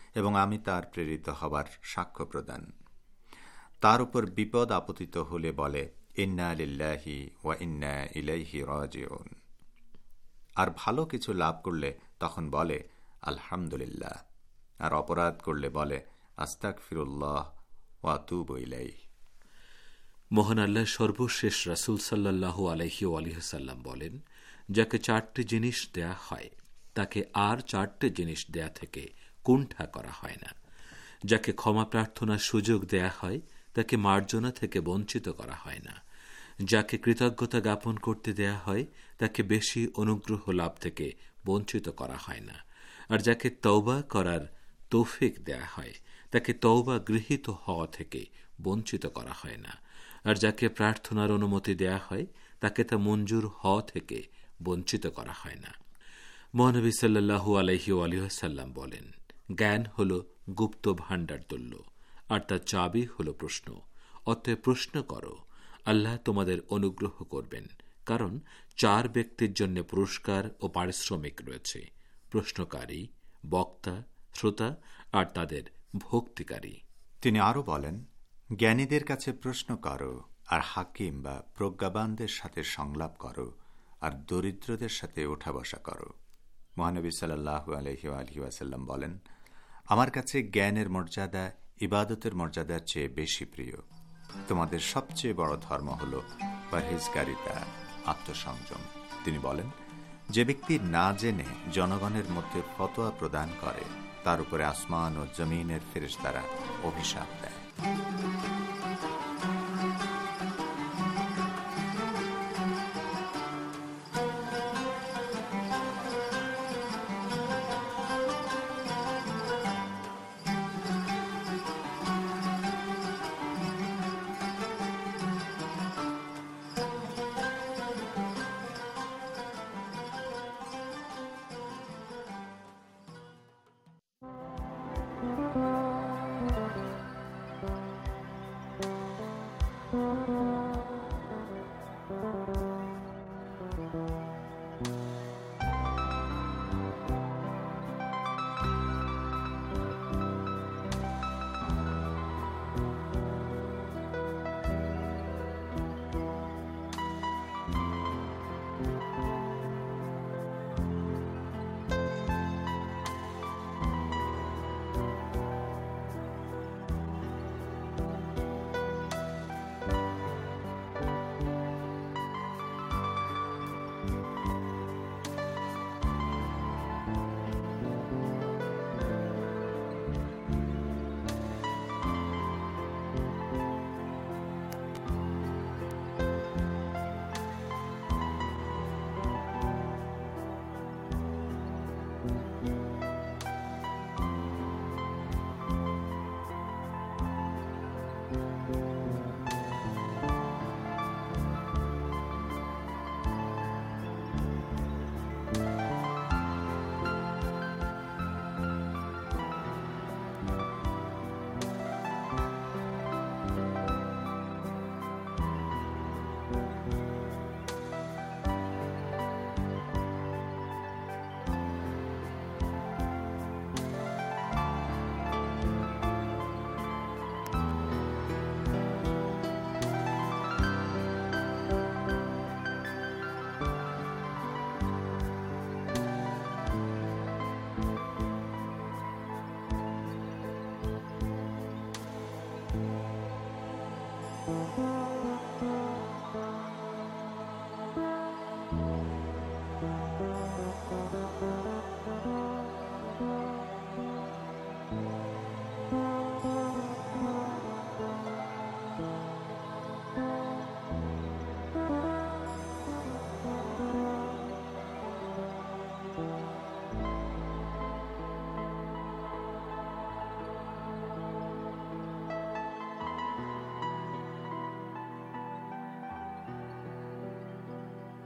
এবং আমি তার প্রেরিত হবার সাক্ষ্য প্রদান। তার উপর বিপদ আপতিত হলে বলে ইন্না লিল্লাহি ওয়া ইন্না ইলাইহি রাজিউন। আর ভালো কিছু লাভ করলে তখন বলে আলহামদুলিল্লাহ, আর অপরাধ করলে বলে আস্তাগফিরুল্লাহ ওয়া আতুবু ইলাইহি। মহান আল্লাহ সর্বশেষ রাসূল সাল্লাল্লাহু আলাইহি ওয়া আলিহি সাল্লাম বলেন, যাকে চারটি জিনিস দেয়া হয় তাকে আর চারটি জিনিস দেয়া থেকে কুণ্ঠা করা হয় না। যাকে ক্ষমা প্রার্থনার সুযোগ দেয়া হয় তাকে মার্জনা থেকে বঞ্চিত করা হয় না। যাকে কৃতজ্ঞতা জ্ঞাপন করতে দেয়া হয় তাকে বেশি অনুগ্রহ লাভ থেকে বঞ্চিত করা হয় না। আর যাকে তওবা করার তৌফিক দেয়া হয় তাকে তওবা গৃহীত হওয়া থেকে বঞ্চিত করা হয় না। আর যাকে প্রার্থনার অনুমতি দেয়া হয় তাকে তা মঞ্জুর হওয়া থেকে বঞ্চিত করা হয় না। মহানবী সাল্লাল্লাহু আলাইহি ওয়া আলিহি ওয়াসাল্লাম বলেন, জ্ঞান হল গুপ্ত ভাণ্ডার তুল্য, আর তার চাবি হল প্রশ্ন। অতএব প্রশ্ন করো, আল্লাহ তোমাদের অনুগ্রহ করবেন, কারণ চার ব্যক্তির জন্য পুরস্কার ও পারিশ্রমিক রয়েছে: প্রশ্নকারী, বক্তা, শ্রোতা আর তাদের ভক্তিকারী। তিনি আরো বলেন, জ্ঞানীদের কাছে প্রশ্ন করো, আর হাকিম বা প্রজ্ঞাবানদের সাথে সংলাপ করো, আর দরিদ্রদের সাথে ওঠা বসা করো। মহানবী সাল্লাল্লাহু আলাইহি ওয়া আলিহি ওয়াসাল্লাম বলেন, আমার কাছে জ্ঞানের মর্যাদা ইবাদতের মর্যাদার চেয়ে বেশি প্রিয়। তোমাদের সবচেয়ে বড় ধর্ম হল পরহেজগারিতা, আত্মসংযম। তিনি বলেন, যে ব্যক্তি না জেনে জনগণের মধ্যে ফতোয়া প্রদান করে তার উপরে আসমান ও জমিনের ফেরেশতারা অভিশাপ দেয়।